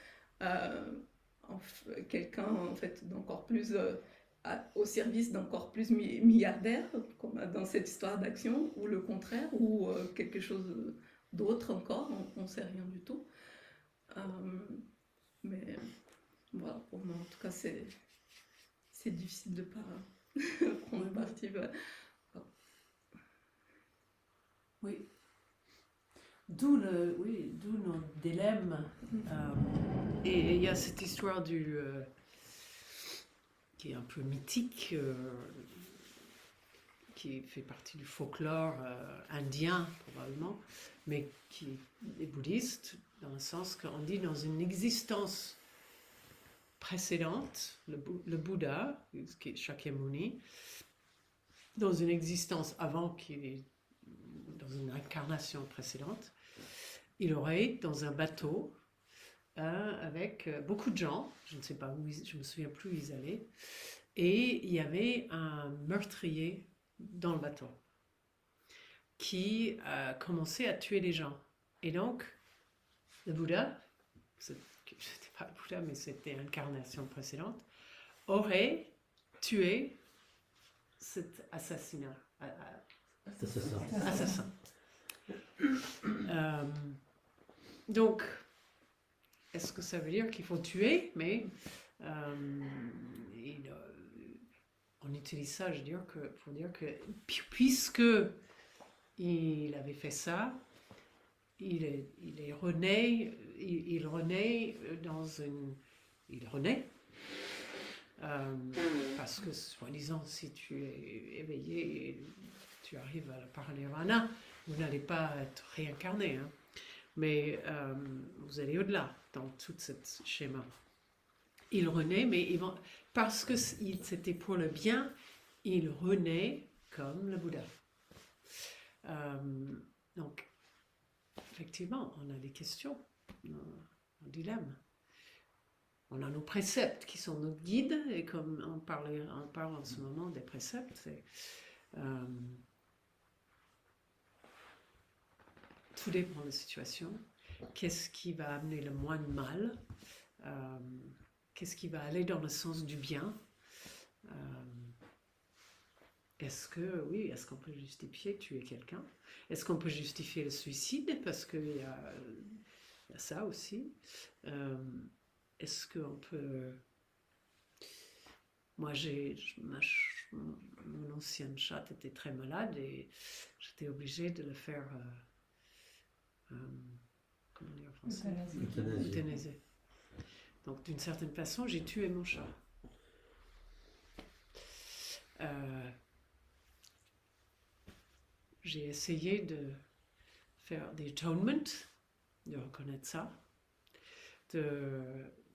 C: quelqu'un, en fait, d'encore plus... au service d'encore plus milliardaire, comme dans cette histoire d'action, ou le contraire, ou quelque chose d'autre encore, on ne sait rien du tout. Mais voilà, pour moi, en tout cas, c'est difficile de ne pas prendre parti.
B: Oui. D'où nos dilemmes. Et il y a cette histoire qui est un peu mythique, qui fait partie du folklore indien probablement, mais qui est bouddhiste, dans le sens qu'on dit dans une existence précédente, le Bouddha, qui est Shakyamuni, dans une existence avant qu'il est dans une incarnation précédente, il aurait été dans un bateau avec beaucoup de gens, je ne sais pas où, je me souviens plus où ils allaient, et il y avait un meurtrier dans le bateau qui a commencé à tuer les gens. Et donc, le Bouddha, c'était pas le Bouddha, mais c'était l'incarnation précédente, aurait tué cet assassin. Donc, est-ce que ça veut dire qu'il faut tuer? Mais on utilise ça, je veux dire, pour dire que puisque il avait fait ça, il renaît parce que soi-disant, si tu es éveillé et tu arrives à la paranirvana, vous n'allez pas être réincarné, hein. Mais vous allez au-delà dans tout ce schéma. Il renaît, mais parce que c'était pour le bien, il renaît comme le Bouddha. Donc, effectivement, on a des questions, un dilemme. On a nos préceptes qui sont nos guides, et comme on parle en ce moment des préceptes, c'est tout dépend de la situation. Qu'est-ce qui va amener le moins de mal? Qu'est-ce qui va aller dans le sens du bien? Est-ce qu'on peut justifier tuer quelqu'un? Est-ce qu'on peut justifier le suicide? Parce qu'il y a ça aussi. Est-ce qu'on peut... Moi, mon ancienne chatte était très malade et j'étais obligée de le faire... comment dire en français? Euthanasier. Donc, d'une certaine façon, j'ai tué mon chat. J'ai essayé de faire des atonement, de reconnaître ça, de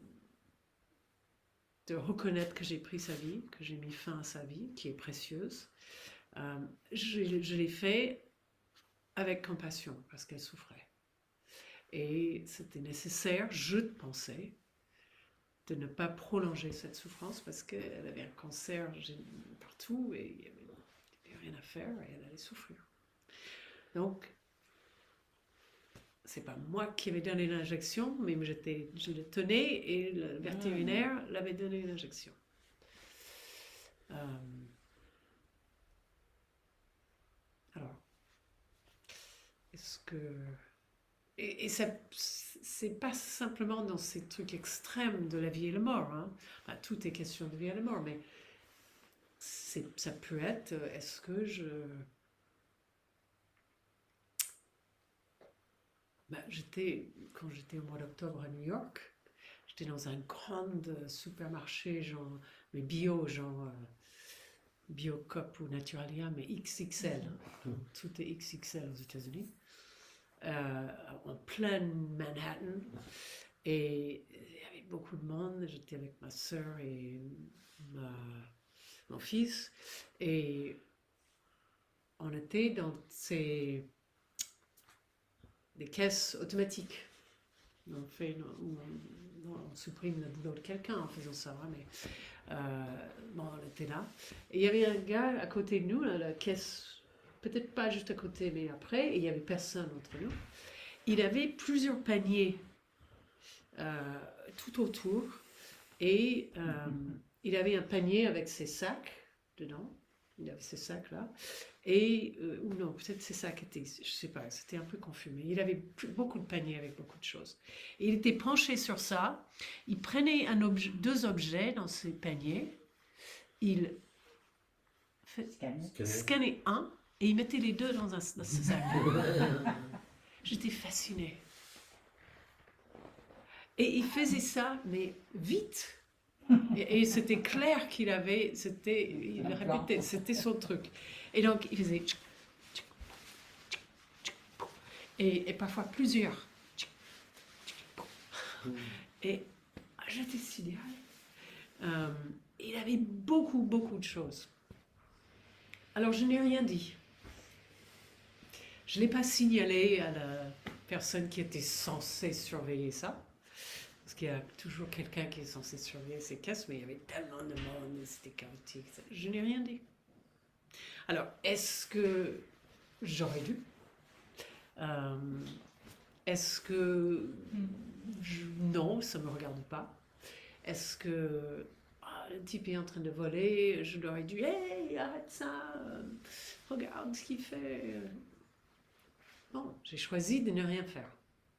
B: reconnaître que j'ai pris sa vie, que j'ai mis fin à sa vie, qui est précieuse. Je l'ai fait avec compassion, parce qu'elle souffrait. Et c'était nécessaire, je pensais, de ne pas prolonger cette souffrance, parce qu'elle avait un cancer partout, et il n'y avait rien à faire, et elle allait souffrir. Donc, c'est pas moi qui avais donné l'injection, mais je le tenais et le vétérinaire l'avait donné l'injection. Alors, est-ce que... Et ça, c'est pas simplement dans ces trucs extrêmes de la vie et la mort, hein. Enfin, tout est question de vie et la mort, mais ça peut être, est-ce que quand j'étais au mois d'octobre à New York, j'étais dans un grand supermarché, genre, mais bio, genre Biocop ou Naturalia, mais XXL. Tout est XXL aux États-Unis. En plein Manhattan. Et il y avait beaucoup de monde. J'étais avec ma soeur et mon fils. Et on était dans des caisses automatiques. On supprime le boulot de quelqu'un en faisant ça, hein, mais on était là. Et il y avait un gars à côté de nous, à la caisse, peut-être pas juste à côté, mais après, et il n'y avait personne entre nous. Il avait plusieurs paniers tout autour, et il avait un panier avec ses sacs dedans. Il avait ces sacs-là. Et, ou non, peut-être ces sacs étaient, je ne sais pas, c'était un peu confus, mais il avait beaucoup de paniers avec beaucoup de choses. Et il était penché sur ça, il prenait deux objets dans ces paniers, il scannait un, et il mettait les deux dans ce sac. J'étais fascinée. Et il faisait ça, mais vite. Et c'était clair il répétait, c'était son truc. Et donc, il faisait... Et parfois plusieurs. Et j'étais sidérée. Il avait beaucoup, beaucoup de choses. Alors, je n'ai rien dit. Je ne l'ai pas signalé à la personne qui était censée surveiller ça. Parce qu'il y a toujours quelqu'un qui est censé surveiller ces caisses, mais il y avait tellement de monde, c'était chaotique. Je n'ai rien dit. Alors, est-ce que j'aurais dû? Est-ce que Non, ça ne me regarde pas. Est-ce que le type est en train de voler, je leur ai dit, hey, arrête ça, regarde ce qu'il fait. Bon, j'ai choisi de ne rien faire.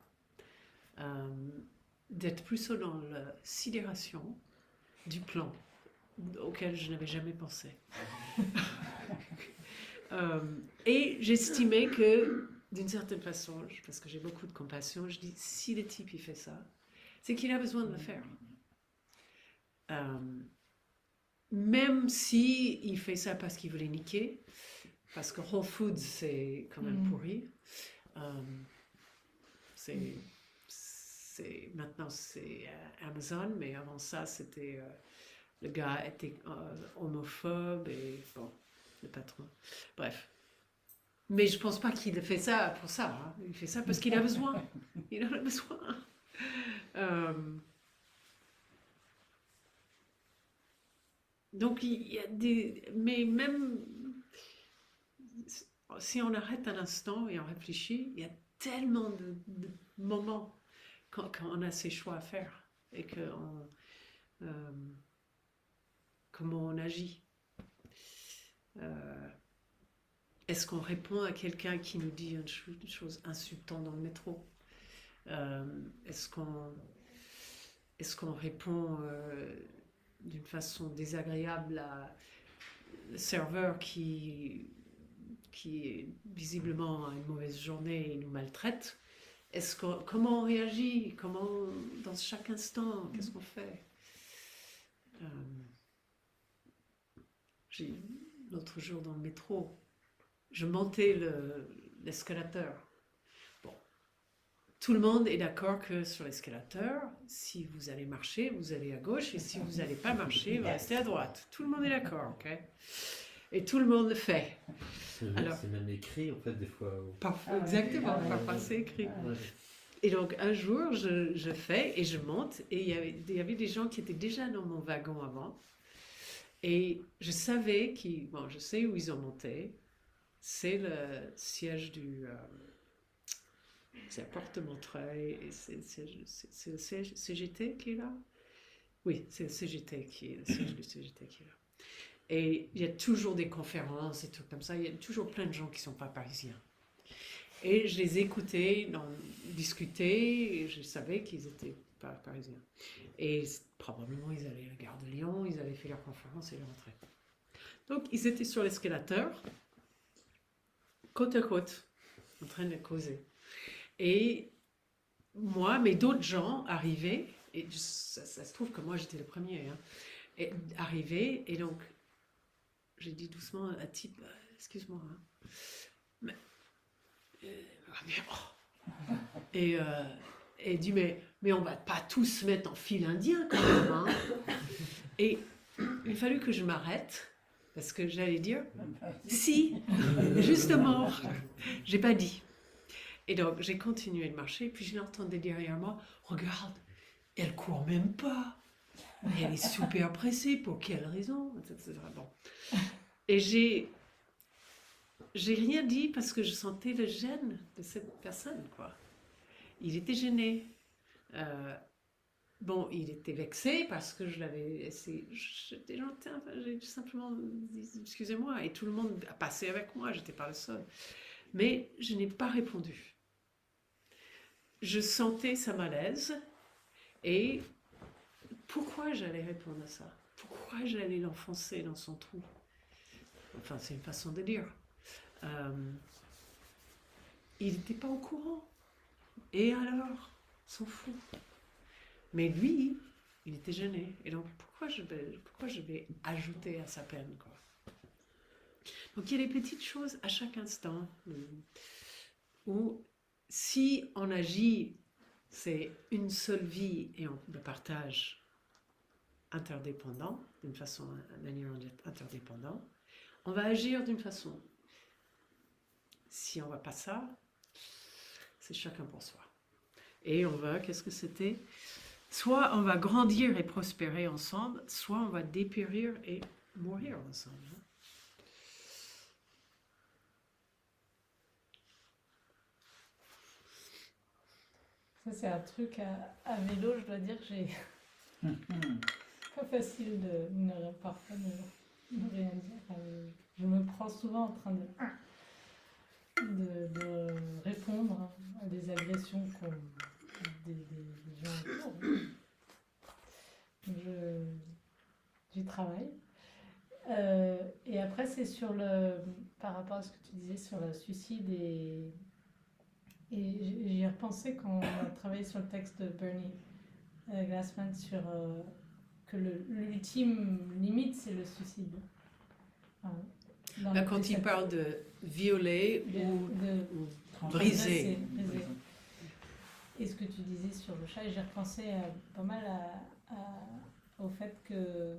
B: D'être plus dans la sidération du plan auquel je n'avais jamais pensé. Et j'estimais que, d'une certaine façon, parce que j'ai beaucoup de compassion, je dis, si le type il fait ça, c'est qu'il a besoin de le faire. Même si il fait ça parce qu'il voulait niquer, parce que Whole Foods c'est quand même pourri. Maintenant c'est Amazon, mais avant ça c'était le gars était homophobe et bon, le patron. Bref. Mais je pense pas qu'il fait ça pour ça. Hein. Il fait ça parce qu'il a besoin. Il en a besoin. Donc il y a des... Mais même si on arrête un instant et on réfléchit, il y a tellement de moments quand on a ces choix à faire et comment on agit. Est-ce qu'on répond à quelqu'un qui nous dit une chose insultante dans le métro? Est-ce qu'on répond d'une façon désagréable à le serveur qui visiblement a une mauvaise journée et nous maltraite? Comment on réagit? Dans chaque instant, qu'est-ce qu'on fait? L'autre jour dans le métro, je montais l'escalateur. Bon, tout le monde est d'accord que sur l'escalateur, si vous allez marcher, vous allez à gauche, et si vous n'allez pas marcher, vous restez à droite. Tout le monde est d'accord, ok? Et tout le monde le fait.
E: Alors, c'est même écrit, en fait, des fois.
B: Parfois, exactement, parfois c'est écrit. Ouais. Et donc, un jour, je fais et je monte, et il y avait des gens qui étaient déjà dans mon wagon avant, et je savais je sais où ils ont monté. C'est le siège c'est la porte de Montreuil, et c'est le CGT qui est là? Oui, c'est le CGT le siège du CGT qui est là. Et il y a toujours des conférences et tout comme ça, il y a toujours plein de gens qui ne sont pas parisiens. Et je les écoutais discuter, et je savais qu'ils n'étaient pas parisiens. Et probablement ils allaient à la gare de Lyon, ils allaient faire leur conférence et ils rentraient. Donc ils étaient sur l'escalateur, côte à côte, en train de causer. Et moi, mais d'autres gens arrivaient, et ça se trouve que moi j'étais le premier, hein, arrivaient, et donc j'ai dit doucement à type, excuse-moi, hein, et dit, mais on va pas tous se mettre en file indien quand même, hein. Et il fallut que je m'arrête, parce que j'allais dire, si, justement, j'ai pas dit. Et donc, j'ai continué de marcher, puis je l'entendais derrière moi, regarde, elle court même pas. Elle est super pressée, pour quelle raison, etc. Bon. Et j'ai rien dit parce que je sentais le gêne de cette personne, quoi. Il était gêné. Bon, il était vexé parce que je l'avais essayé. J'étais gentil, j'ai simplement dit excusez-moi, et tout le monde a passé avec moi, j'étais pas le seul. Mais je n'ai pas répondu. Je sentais sa malaise, et pourquoi j'allais répondre à ça? Pourquoi j'allais l'enfoncer dans son trou? Enfin, c'est une façon de dire. Il n'était pas au courant. Et alors, s'en fout. Mais lui, il était gêné. Et donc, pourquoi je vais ajouter à sa peine, quoi? Donc, il y a des petites choses à chaque instant où, si on agit, c'est une seule vie et on le partage interdépendant, d'une manière interdépendante, on va agir d'une façon. Si on ne voit pas ça, c'est chacun pour soi. Et on va, qu'est-ce que c'était? Soit on va grandir et prospérer ensemble, soit on va dépérir et mourir ensemble.
D: Ça, c'est un truc à vélo, je dois dire que j'ai. Pas facile parfois de rien dire. Je me prends souvent en train de répondre à des agressions des gens autour. J'y travaille. Et après, c'est par rapport à ce que tu disais sur le suicide et j'y ai repensé quand on a travaillé sur le texte de Bernie Glassman sur que l'ultime limite, c'est le suicide.
B: Là, quand il parle de violer ou briser.
D: Et ce que tu disais sur le chat, j'ai repensé pas mal au fait que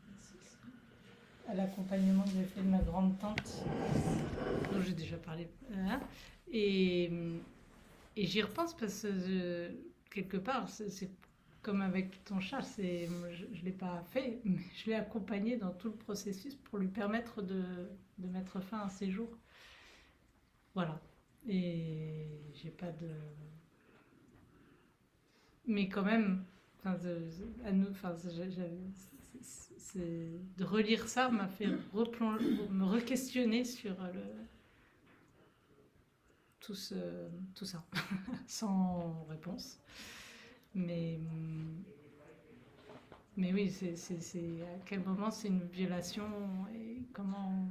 D: à l'accompagnement que j'ai fait de ma grande tante, dont j'ai déjà parlé, et j'y repense parce que quelque part, c'est comme avec ton chat, je ne l'ai pas fait, mais je l'ai accompagné dans tout le processus pour lui permettre de mettre fin à ses jours. Voilà. Et j'ai pas de... Mais quand même, de relire ça m'a fait me re-questionner sur tout ça, sans réponse. Mais oui, c'est à quel moment c'est une violation et comment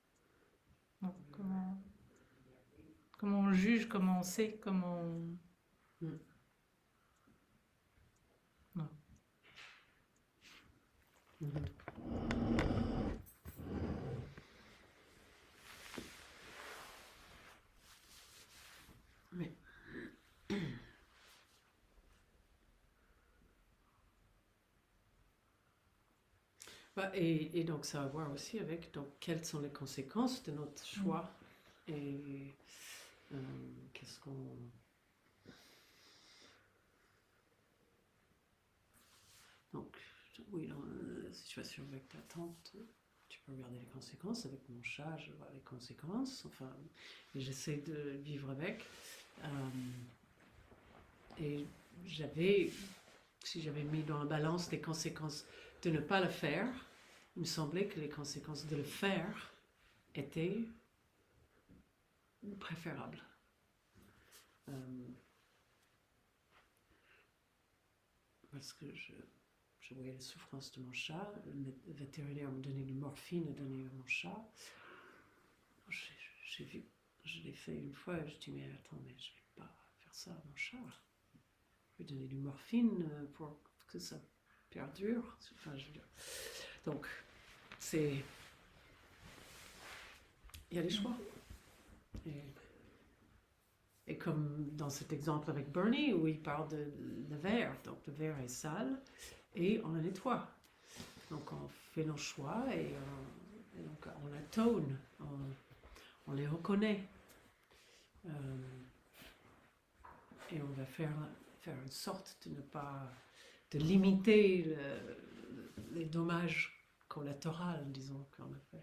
D: on juge, comment on sait, comment on... Non.
B: Oui. Et donc ça a à voir aussi avec quelles sont les conséquences de notre choix et qu'est-ce qu'on... Donc, oui, dans la situation avec ta tante, tu peux regarder les conséquences. Avec mon chat, je vois les conséquences. Enfin, j'essaie de vivre avec. Et si j'avais mis dans la balance les conséquences de ne pas le faire, il me semblait que les conséquences de le faire étaient préférables. Parce que je voyais les souffrances de mon chat, le vétérinaire me donnait du morphine à donner à mon chat. Je l'ai fait une fois, je dis mais attends, mais je ne vais pas faire ça à mon chat. Je vais donner du morphine pour que ça perdure. Enfin, donc, il y a des choix. Et comme dans cet exemple avec Bernie, où il parle de le verre, donc le verre est sale et on le nettoie. Donc on fait nos choix et donc on atone, on les reconnaît. Et on va faire une sorte de limiter les dommages collatéraux, disons, qu'on a fait.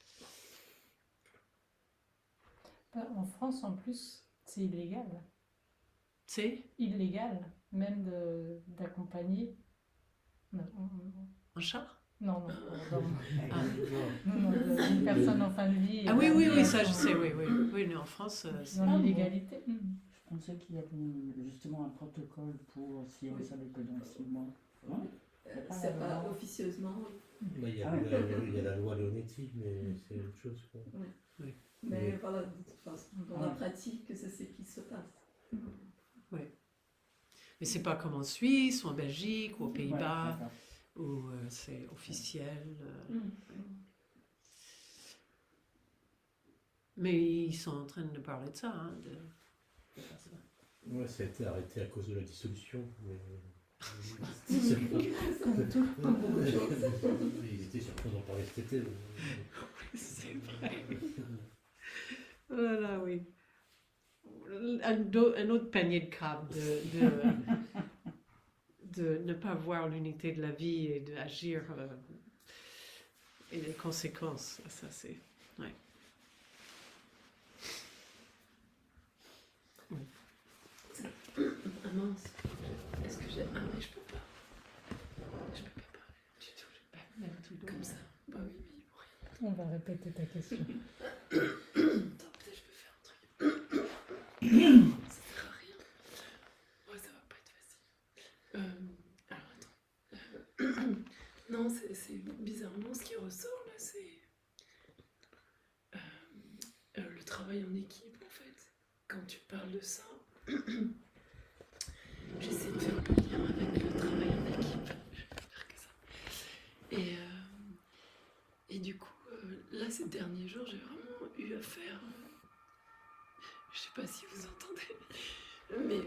D: En France, en plus, c'est illégal.
B: C'est
D: illégal, même d'accompagner
B: un chat?
D: Non, une personne en fin de vie.
B: Ah oui, ça je sais, oui, mais en France,
D: c'est dans l'illégalité.
F: Je pensais qu'il y avait justement un protocole pour si on savait que dans 6 mois.
C: C'est pas officieusement.
E: Il y a la loi Leonetti, mais c'est autre chose. Quoi.
C: Oui. Mais voilà, de toute façon, dans la pratique, c'est ce qui se passe.
B: Oui. Mais c'est pas comme en Suisse, ou en Belgique, ou aux Pays-Bas, où c'est officiel. Mais ils sont en train de parler de ça, de faire ça.
E: Ouais, ça a été arrêté à cause de la dissolution. Mais...
D: Comme tout.
E: Ils étaient surpris d'en parler cet été.
B: C'est vrai. Voilà, oui. Un autre panier de crabes de ne pas voir l'unité de la vie et d'agir et les conséquences. Ça, c'est... Ouais. Ah mince. Est-ce que j'ai... Ah mais je peux pas. Je peux pas parler du tout. Même tout comme ça. Bah oui, oui.
D: On va répéter ta question.
B: Attends, peut-être je peux faire un truc. Ça sert à rien. Ouais, ça va pas être facile. Alors attends. Non, c'est bizarrement ce qui ressort là, c'est le travail en équipe en fait. Quand tu parles de ça, j'essaie de faire le lien avec le travail en équipe. Je vais faire que ça. Et du coup, là, ces derniers jours, j'ai vraiment eu à faire. Je sais pas si vous entendez, mais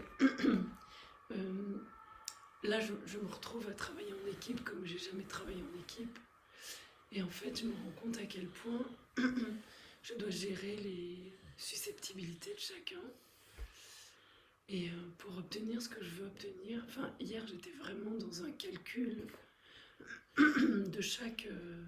B: là, je me retrouve à travailler en équipe comme j'ai jamais travaillé en équipe. Et en fait, je me rends compte à quel point je dois gérer les susceptibilités de chacun. Et pour obtenir ce que je veux obtenir, enfin, hier, j'étais vraiment dans un calcul de chaque...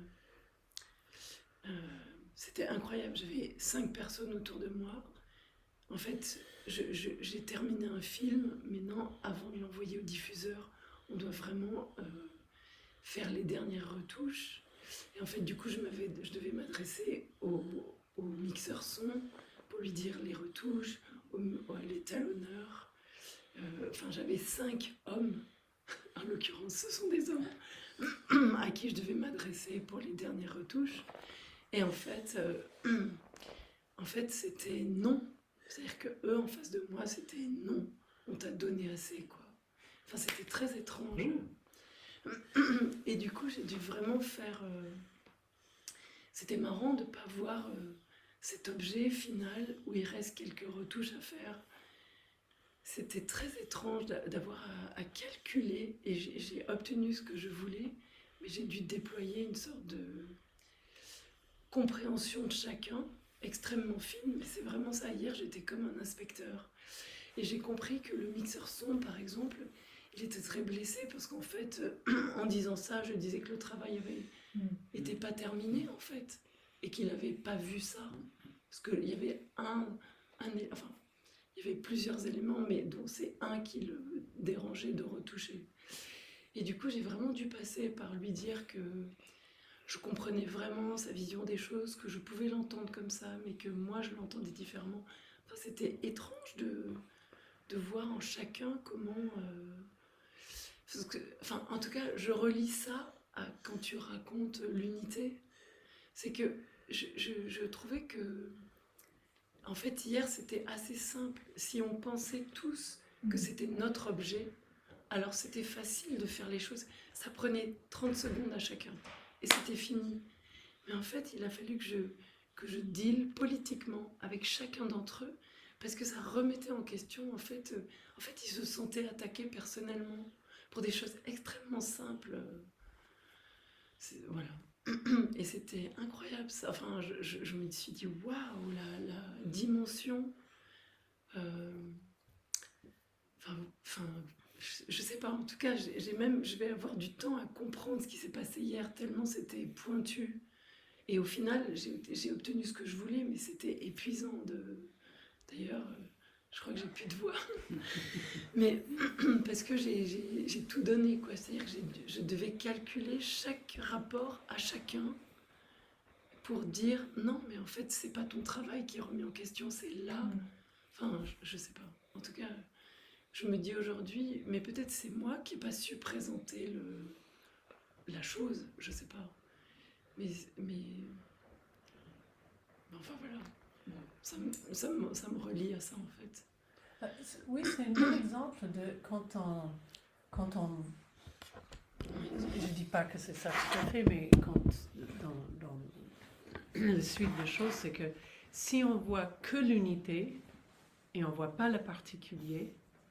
B: c'était incroyable, j'avais 5 personnes autour de moi. En fait, j'ai terminé un film, mais non, avant de l'envoyer au diffuseur, on doit vraiment faire les dernières retouches. Et en fait, du coup, je devais m'adresser au mixeur son pour lui dire les retouches, à l'étalonneur. Enfin, j'avais 5 hommes, en l'occurrence, ce sont des hommes, à qui je devais m'adresser pour les dernières retouches. Et en fait, c'était non. C'est-à-dire que eux en face de moi, c'était non. On t'a donné assez, quoi. Enfin, c'était très étrange. Et du coup, j'ai dû vraiment faire... C'était marrant de ne pas voir cet objet final où il reste quelques retouches à faire. C'était très étrange d'avoir à calculer, et j'ai obtenu ce que je voulais, mais j'ai dû déployer une sorte de compréhension de chacun, extrêmement fine, mais c'est vraiment ça. Hier, j'étais comme un inspecteur. Et j'ai compris que le mixeur son, par exemple, il était très blessé parce qu'en fait, en disant ça, je disais que le travail était pas terminé, en fait, et qu'il n'avait pas vu ça. Parce qu'il y avait enfin, il y avait plusieurs éléments, mais dont c'est un qui le dérangeait de retoucher. Et du coup, j'ai vraiment dû passer par lui dire que je comprenais vraiment sa vision des choses, que je pouvais l'entendre comme ça, mais que moi, je l'entendais différemment. Enfin, c'était étrange de voir en chacun comment... parce que, enfin, en tout cas, je relis ça à quand tu racontes l'unité. C'est que je trouvais que... En fait, hier, c'était assez simple. Si on pensait tous que c'était notre objet, alors c'était facile de faire les choses. Ça prenait 30 secondes à chacun. Et c'était fini. Mais en fait, il a fallu que je deal politiquement avec chacun d'entre eux, parce que ça remettait en question, en fait, ils se sentaient attaqués personnellement pour des choses extrêmement simples. Voilà. Et c'était incroyable ça. Enfin, je me suis dit, waouh, la dimension. Enfin, je sais pas, en tout cas, je vais avoir du temps à comprendre ce qui s'est passé hier, tellement c'était pointu. Et au final, j'ai obtenu ce que je voulais, mais c'était épuisant. D'ailleurs, je crois que j'ai plus de voix. Mais parce que j'ai tout donné, quoi. C'est-à-dire que je devais calculer chaque rapport à chacun pour dire non, mais en fait, c'est pas ton travail qui est remis en question, c'est là. Enfin, je sais pas. En tout cas, je me dis aujourd'hui, mais peut-être c'est moi qui n'ai pas su présenter la chose, je sais pas. Mais enfin voilà, ça me relie à ça en fait.
G: Oui, c'est un bon exemple de quand on je dis pas que c'est ça tout à fait, mais quand dans la suite des choses, c'est que si on voit que l'unité et on voit pas le particulier,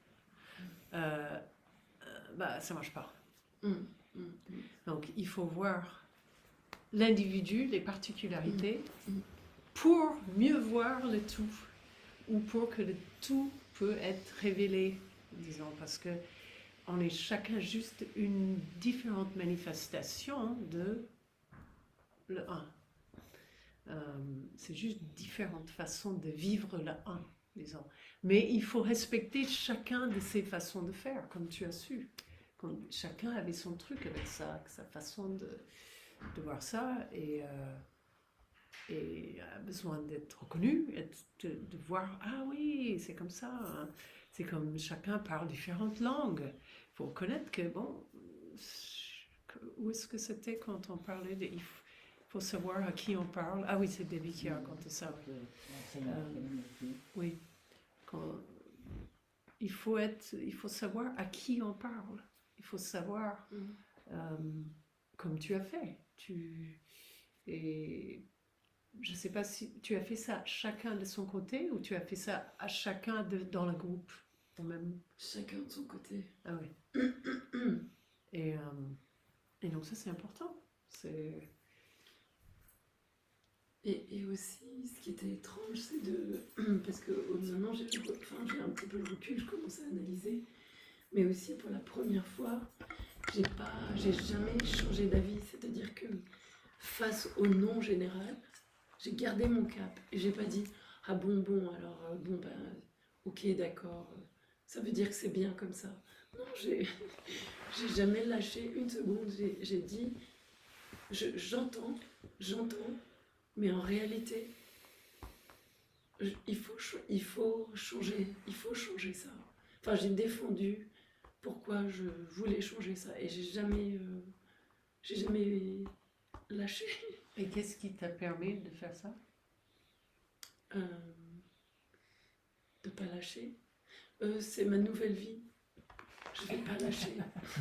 G: bah ça marche pas. Donc il faut voir l'individu, les particularités, pour mieux voir le tout, ou pour que le tout peut être révélé, disons, parce que on est chacun juste une différente manifestation de le un. C'est juste différentes façons de vivre le un.
B: disons. Mais il faut respecter chacun de ses façons de faire, comme tu as su. Chacun avait son truc avec ça, sa façon de voir ça, et a besoin d'être reconnu, de voir, ah oui, c'est comme ça. Hein. C'est comme chacun parle différentes langues. Il faut reconnaître que, bon, où est-ce que c'était quand on parlait de... Il faut savoir à qui on parle. Ah oui, c'est Debbie qui a raconté ça. Oui. Il faut savoir à qui on parle. Il faut savoir, comme tu as fait. Et je ne sais pas si tu as fait ça chacun de son côté ou tu as fait ça à chacun dans le groupe. Même...
H: Chacun de son côté.
B: Ah oui. Et donc ça c'est important.
H: Et aussi, ce qui était étrange, c'est parce que maintenant j'ai un petit peu le recul, je commence à analyser, mais aussi pour la première fois, j'ai jamais changé d'avis, c'est-à-dire que face au non général, j'ai gardé mon cap et j'ai pas dit ah bon alors ok d'accord, ça veut dire que c'est bien comme ça. Non, j'ai jamais lâché une seconde, j'ai dit j'entends, mais en réalité il faut changer ça. Enfin, j'ai défendu pourquoi je voulais changer ça et j'ai jamais lâché.
B: Et qu'est-ce qui t'a permis de faire ça?
H: De pas lâcher. C'est ma nouvelle vie. Je vais pas lâcher.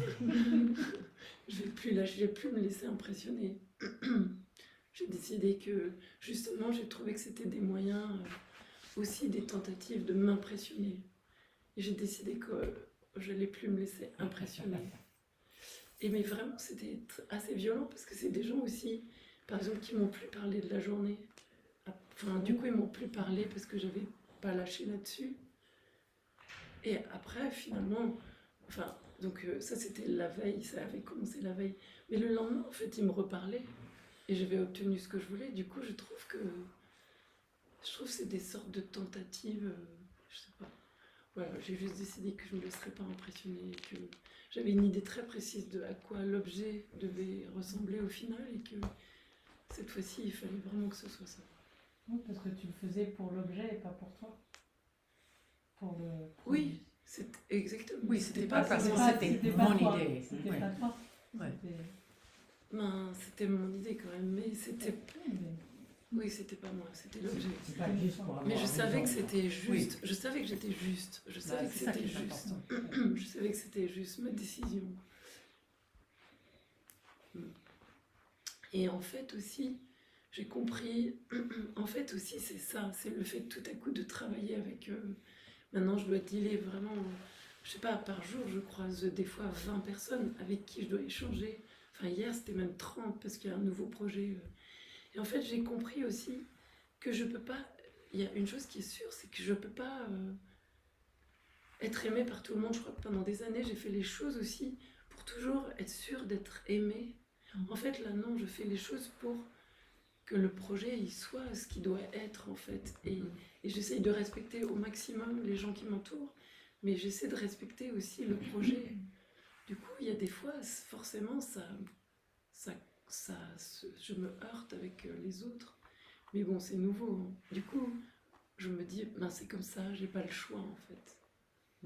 H: Je vais plus lâcher, je vais plus me laisser impressionner. J'ai décidé que, justement, j'ai trouvé que c'était des moyens, aussi des tentatives de m'impressionner. Et j'ai décidé que je n'allais plus me laisser impressionner. Mais vraiment, c'était assez violent parce que c'est des gens aussi, par exemple, qui m'ont plus parlé de la journée. Enfin, du coup, ils m'ont plus parlé parce que j'avais pas lâché là-dessus. Et après, finalement, donc ça c'était la veille, ça avait commencé la veille. Mais le lendemain, en fait, ils me reparlaient et j'avais obtenu ce que je voulais. Du coup, je trouve que c'est des sortes de tentatives, je sais pas. Voilà, j'ai juste décidé que je ne me laisserais pas impressionner, que j'avais une idée très précise de à quoi l'objet devait ressembler au final et que cette fois-ci, il fallait vraiment que ce soit ça.
D: Oui, parce que tu le faisais pour l'objet et pas pour toi.
H: Oui, c'est exactement.
B: Oui, c'était pas parce que c'était mon idée.
D: C'était pas toi.
H: C'était mon idée quand même, mais c'était... Oui, c'était pas moi, c'était l'objet. Mais je savais que c'était juste. Oui. Je savais que j'étais juste. Je savais que c'était juste. Je savais que c'était juste ma décision. Et en fait aussi, j'ai compris. En fait aussi, c'est ça. C'est le fait tout à coup de travailler avec eux. Maintenant, je dois dealer vraiment. Je sais pas, par jour, je croise des fois 20 personnes avec qui je dois échanger. Enfin, hier, c'était même 30 parce qu'il y a un nouveau projet. Et en fait, j'ai compris aussi que je peux pas... Il y a une chose qui est sûre, c'est que je peux pas être aimée par tout le monde. Je crois que pendant des années, j'ai fait les choses aussi pour toujours être sûre d'être aimée. En fait, là, non, je fais les choses pour que le projet, il soit ce qu'il doit être, en fait. Et j'essaye de respecter au maximum les gens qui m'entourent, mais j'essaie de respecter aussi le projet. Du coup, il y a des fois, forcément, je me heurte avec les autres. Mais bon, c'est nouveau. Hein. Du coup, je me dis, c'est comme ça, j'ai pas le choix en fait.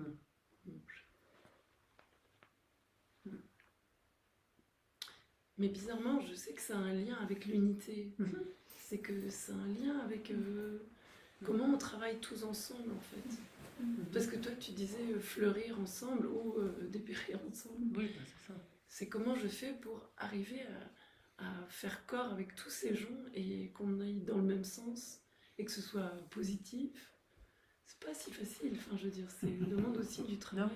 H: Mais bizarrement, je sais que ça a un lien avec l'unité. C'est que ça a un lien avec comment on travaille tous ensemble en fait. Parce que toi, tu disais fleurir ensemble ou dépérir ensemble.
B: Oui, c'est ça.
H: C'est comment je fais pour arriver à faire corps avec tous ces gens et qu'on aille dans le même sens et que ce soit positif. C'est pas si facile, je veux dire, ça demande aussi du travail.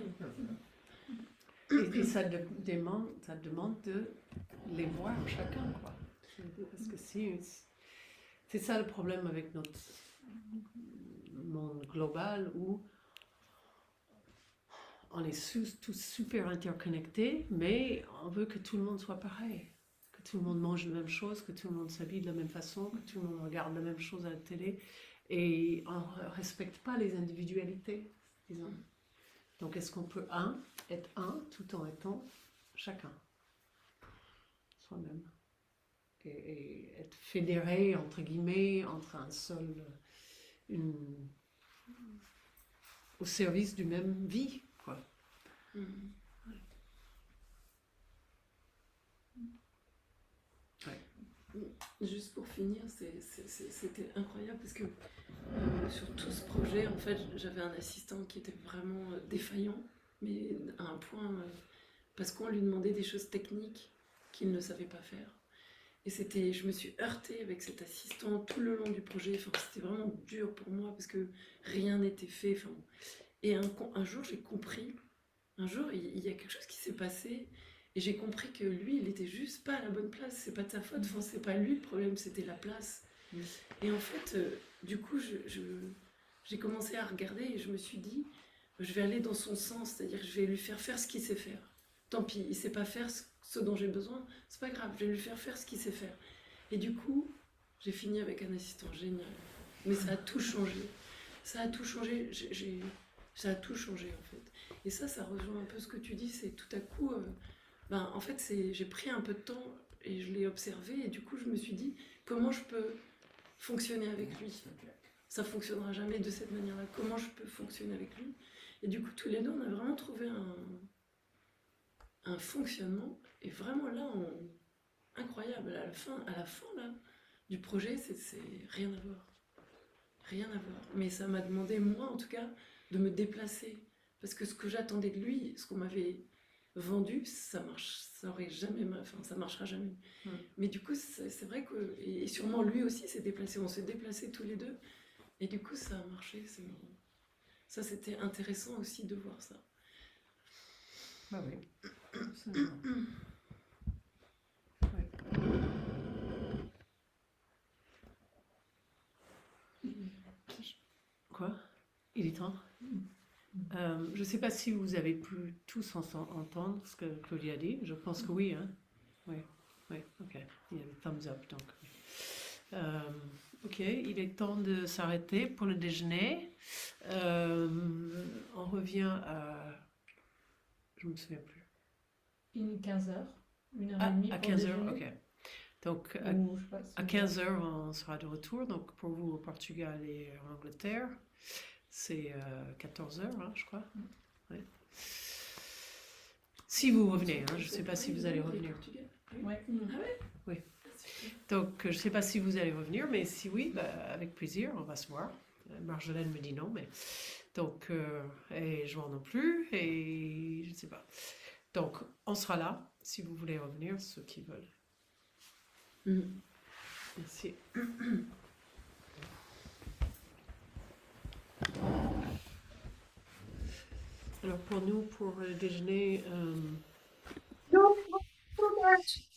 B: Et ça demande de les voir chacun, quoi. Parce que c'est ça le problème avec notre monde global où on est tous super interconnectés, mais on veut que tout le monde soit pareil. Que tout le monde mange la même chose, que tout le monde s'habille de la même façon, que tout le monde regarde la même chose à la télé. Et on ne respecte pas les individualités, disons. Donc, est-ce qu'on peut être un tout en étant chacun, soi-même, et être fédéré, entre guillemets, entre un seul, au service d'une même vie, quoi. Ouais.
H: Juste pour finir, c'était incroyable parce que sur tout ce projet, en fait, j'avais un assistant qui était vraiment défaillant, mais à un point, parce qu'on lui demandait des choses techniques qu'il ne savait pas faire. Et je me suis heurtée avec cet assistant tout le long du projet. Enfin, c'était vraiment dur pour moi parce que rien n'était fait. Enfin, et un jour, j'ai compris. Un jour, il y a quelque chose qui s'est passé. Et j'ai compris que lui, il était juste pas à la bonne place. C'est pas de sa faute. Enfin, c'est pas lui le problème, c'était la place. Et en fait, du coup, j'ai commencé à regarder et je me suis dit, je vais aller dans son sens, c'est-à-dire que je vais lui faire ce qu'il sait faire. Tant pis, il sait pas faire ce dont j'ai besoin, c'est pas grave, je vais lui faire ce qu'il sait faire. Et du coup, j'ai fini avec un assistant génial. Mais ça a tout changé. Ça a tout changé. Ça a tout changé en fait. Et ça rejoint un peu ce que tu dis, c'est tout à coup. En fait, j'ai pris un peu de temps et je l'ai observé et du coup, je me suis dit comment je peux fonctionner avec lui. Ça fonctionnera jamais de cette manière-là. Comment je peux fonctionner avec lui? Et du coup, tous les deux, on a vraiment trouvé un fonctionnement et vraiment là, incroyable. À la fin là, du projet, c'est rien à voir. Rien à voir. Mais ça m'a demandé, moi en tout cas, de me déplacer. Parce que ce que j'attendais de lui, ce qu'on m'avait vendu, ça marchera jamais. Mais du coup, c'est vrai que, et sûrement lui aussi s'est déplacé, on s'est déplacés tous les deux, et du coup ça a marché, c'est marrant. Ça, c'était intéressant aussi de voir ça.
B: Bah oui, absolument. Ouais. Quoi? Il est temps? Je ne sais pas si vous avez pu tous entendre ce que Claudia a dit. Je pense que oui. Hein? Oui, ok. Il y a le thumbs up. Donc. Ok, il est temps de s'arrêter pour le déjeuner. On revient à... Je ne me souviens plus.
D: 15h, 1h30
B: à
D: pour
B: 15h,
D: déjeuner.
B: ok. Donc à 15h, on sera de retour. Donc pour vous au Portugal et en Angleterre, c'est 14h, hein, je crois. Ouais. Si vous revenez, hein, je ne sais pas si vous allez revenir.
D: Ouais.
H: Ah ouais?
B: Oui. Donc je ne sais pas si vous allez revenir, mais si oui, avec plaisir, on va se voir. Marjolaine me dit non, mais donc et Joan non plus, et je ne sais pas. Donc on sera là si vous voulez revenir, ceux qui veulent. Merci. Alors pour nous, pour le déjeuner...